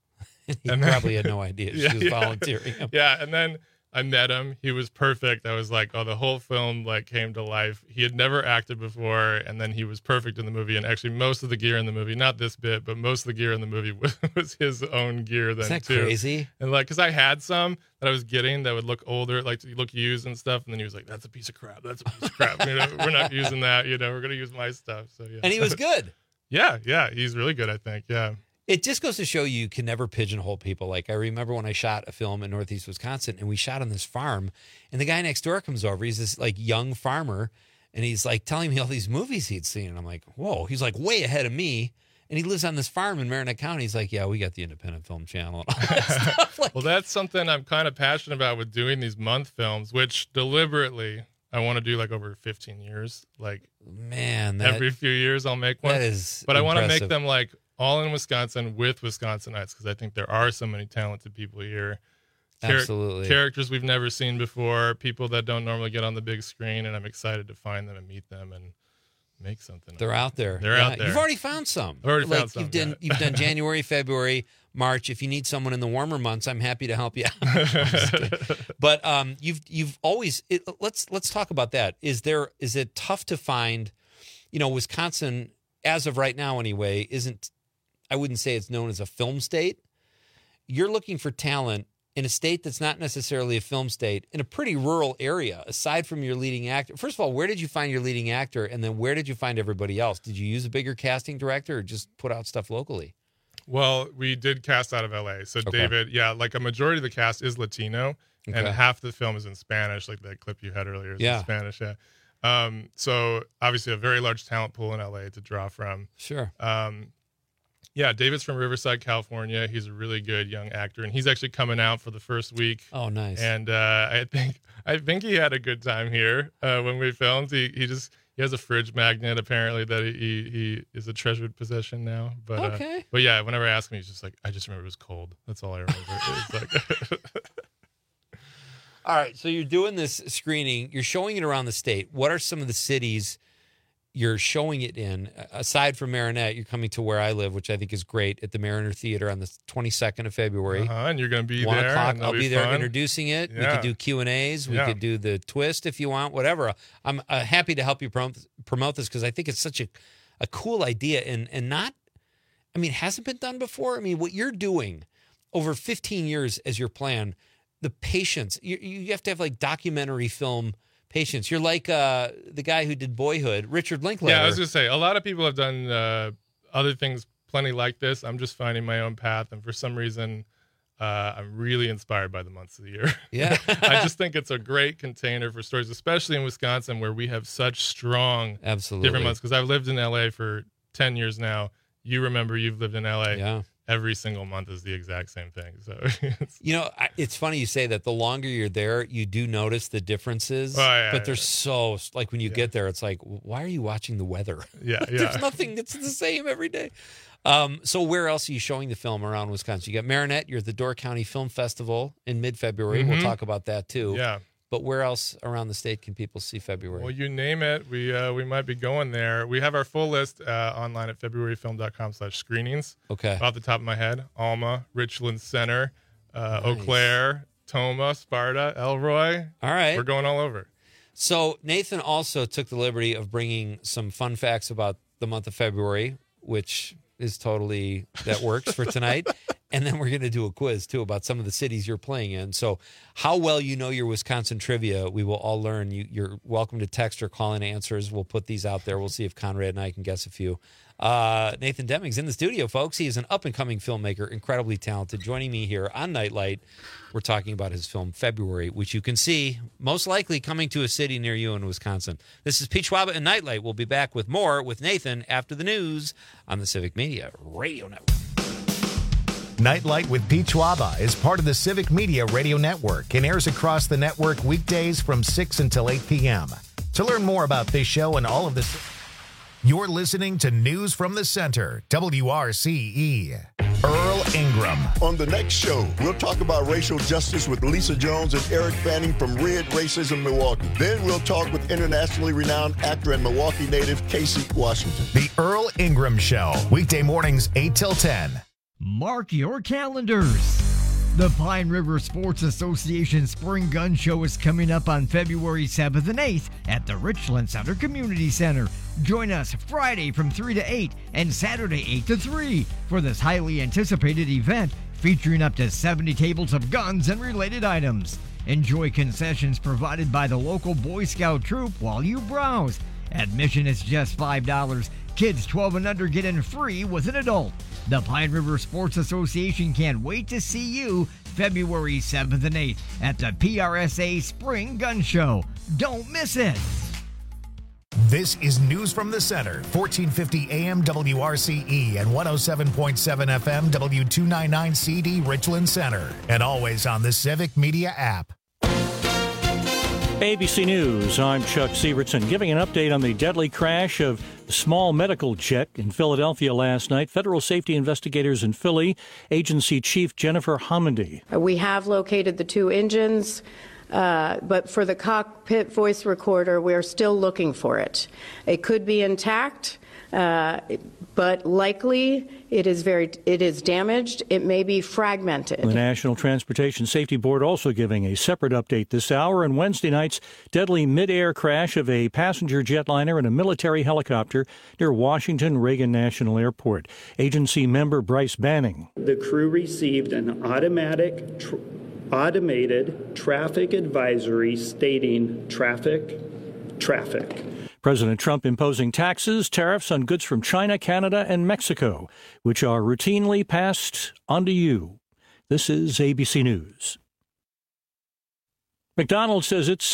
He and probably then, had no idea she yeah, was yeah. volunteering him. Yeah, and then I met him. He was perfect. I was like, oh, the whole film like came to life. He had never acted before, and then he was perfect in the movie. And actually, most of the gear in the movie, not this bit, but most of the gear in the movie was, was his own gear then Isn't that too. crazy? And like, because I had some that I was getting that would look older, like look used and stuff. And then he was like, "That's a piece of crap. That's a piece of crap. You know, we're not using that. You know, we're gonna use my stuff." So yeah. And he was good. yeah, yeah, he's really good. I think. Yeah. It just goes to show you can never pigeonhole people. Like I remember when I shot a film in Northeast Wisconsin and we shot on this farm and the guy next door comes over. He's this like young farmer and he's like telling me all these movies he'd seen. And I'm like, whoa, he's like way ahead of me. And he lives on this farm in Marinette County. He's like, yeah, we got the Independent Film Channel and all that stuff. Like, well, that's something I'm kind of passionate about with doing these month films, which deliberately I want to do like over fifteen years. Like, man, that, every few years I'll make one. That is but I want to impressive. make them like all in Wisconsin with Wisconsinites because I think there are so many talented people here. Char- Absolutely. Characters we've never seen before, people that don't normally get on the big screen, and I'm excited to find them and meet them and make something. They're out there. They're Yeah. out there. You've already found some. I've already like found some, You've done, yeah. you've done January, February, March. If you need someone in the warmer months, I'm happy to help you out. I'm just kidding. But um, you've you've always it, let's let's talk about that. Is there is it tough to find? You know, Wisconsin, as of right now, anyway, isn't. I wouldn't say it's known as a film state. You're looking for talent in a state that's not necessarily a film state, in a pretty rural area, aside from your leading actor. First of all, where did you find your leading actor? And then where did you find everybody else? Did you use a bigger casting director or just put out stuff locally? Well, we did cast out of L A. So Okay. David, yeah, like a majority of the cast is Latino, and Okay. half the film is in Spanish, like that clip you had earlier is Yeah. in Spanish. Yeah. Um, so obviously a very large talent pool in L A to draw from. Sure. Um, yeah, David's from Riverside, California. He's a really good young actor, and he's actually coming out for the first week. Oh, nice. And uh, I think I think he had a good time here uh, when we filmed. He he just he has a fridge magnet apparently that he he, he is a treasured possession now. But Okay. uh, but yeah, whenever I ask him, he's just like, I just remember it was cold. That's all I remember. It's like All right, so you're doing this screening. You're showing it around the state. What are some of the cities you're showing it in? Aside from Marinette, you're coming to where I live, which I think is great, at the Mariner Theater on the twenty-second of February. Uh-huh, and you're going to be One there. o'clock. and that'll I'll be there fun. introducing it. We Yeah. could do Q and A's. We Yeah. could do the twist if you want, whatever. I'm uh, happy to help you promote, promote this because I think it's such a, a cool idea and and not, I mean, hasn't been done before. I mean, what you're doing over fifteen years as your plan, the patience, you, you have to have like documentary film patience. You're like uh, the guy who did Boyhood, Richard Linklater. Yeah, I was going to say, a lot of people have done uh, other things plenty like this. I'm just finding my own path. And for some reason, uh, I'm really inspired by the months of the year. Yeah. I just think it's a great container for stories, especially in Wisconsin where we have such strong Absolutely. different months. Because I've lived in L A for ten years now. You remember you've lived in L A. Yeah. Every single month is the exact same thing. So it's, You know, I- it's funny you say that. The longer you're there, you do notice the differences. Oh, yeah, but they're yeah. so, like when you get there, it's like, why are you watching the weather? Yeah, There's yeah. nothing that's the same every day. Um, so where else are you showing the film around Wisconsin? You got Marinette. You're at the Door County Film Festival in mid-February. We'll Mhm. talk about that too. Yeah. But where else around the state can people see February? Well, you name it, we uh, we might be going there. We have our full list uh, online at february film dot com slash screenings. Okay. Off the top of my head, Alma, Richland Center, uh, Eau Nice. Claire, Toma, Sparta, Elroy. All right. We're going all over. So Nathan also took the liberty of bringing some fun facts about the month of February, which is totally, that works for tonight. And then we're going to do a quiz, too, about some of the cities you're playing in. So how well you know your Wisconsin trivia, we will all learn. You, you're welcome to text or call in answers. We'll put these out there. We'll see if Conrad and I can guess a few. Uh, Nathan Deming's in the studio, folks. He is an up-and-coming filmmaker, incredibly talented. Joining me here on Nightlight, we're talking about his film February, which you can see most likely coming to a city near you in Wisconsin. This is Pete Schwaba and Nightlight. We'll be back with more with Nathan after the news on the Civic Media Radio Network. Nightlight with Pete Schwaba is part of the Civic Media Radio Network and airs across the network weekdays from six until eight p.m. To learn more about this show and all of the... You're listening to News from the Center, W R C E. Earl Ingram. On the next show, we'll talk about racial justice with Lisa Jones and Eric Fanning from Red Racism Milwaukee. Then we'll talk with internationally renowned actor and Milwaukee native Casey Washington. The Earl Ingram Show, weekday mornings eight till ten. Mark your calendars. The Pine River Sports Association Spring Gun Show is coming up on February seventh and eighth at the Richland Center Community Center. Join us Friday from three to eight and Saturday eight to three for this highly anticipated event featuring up to seventy tables of guns and related items. Enjoy concessions provided by the local Boy Scout troop while you browse. Admission is just five dollars. Kids twelve and under get in free with an adult. The Pine River Sports Association can't wait to see you February seventh and eighth at the P R S A Spring Gun Show. Don't miss it. This is News from the Center, fourteen fifty A M W R C E and one oh seven point seven F M W two ninety-nine C D Richland Center, and always on the Civic Media app. A B C News, I'm Chuck Sievertson, giving an update on the deadly crash of the small medical jet in Philadelphia last night. Federal safety investigators in Philly, Agency Chief Jennifer Homendy. We have located the two engines, uh, but for the cockpit voice recorder, we're still looking for it. It could be intact, uh, but likely it is very it is damaged. It may be fragmented. The National Transportation Safety Board also giving a separate update this hour on Wednesday night's deadly mid-air crash of a passenger jetliner and a military helicopter near Washington Reagan National Airport. Agency member Bryce Banning. The crew received an automatic, tr- automated traffic advisory stating traffic, traffic. President Trump imposing taxes, tariffs on goods from China, Canada, and Mexico, which are routinely passed onto you. This is A B C News. McDonald's says it's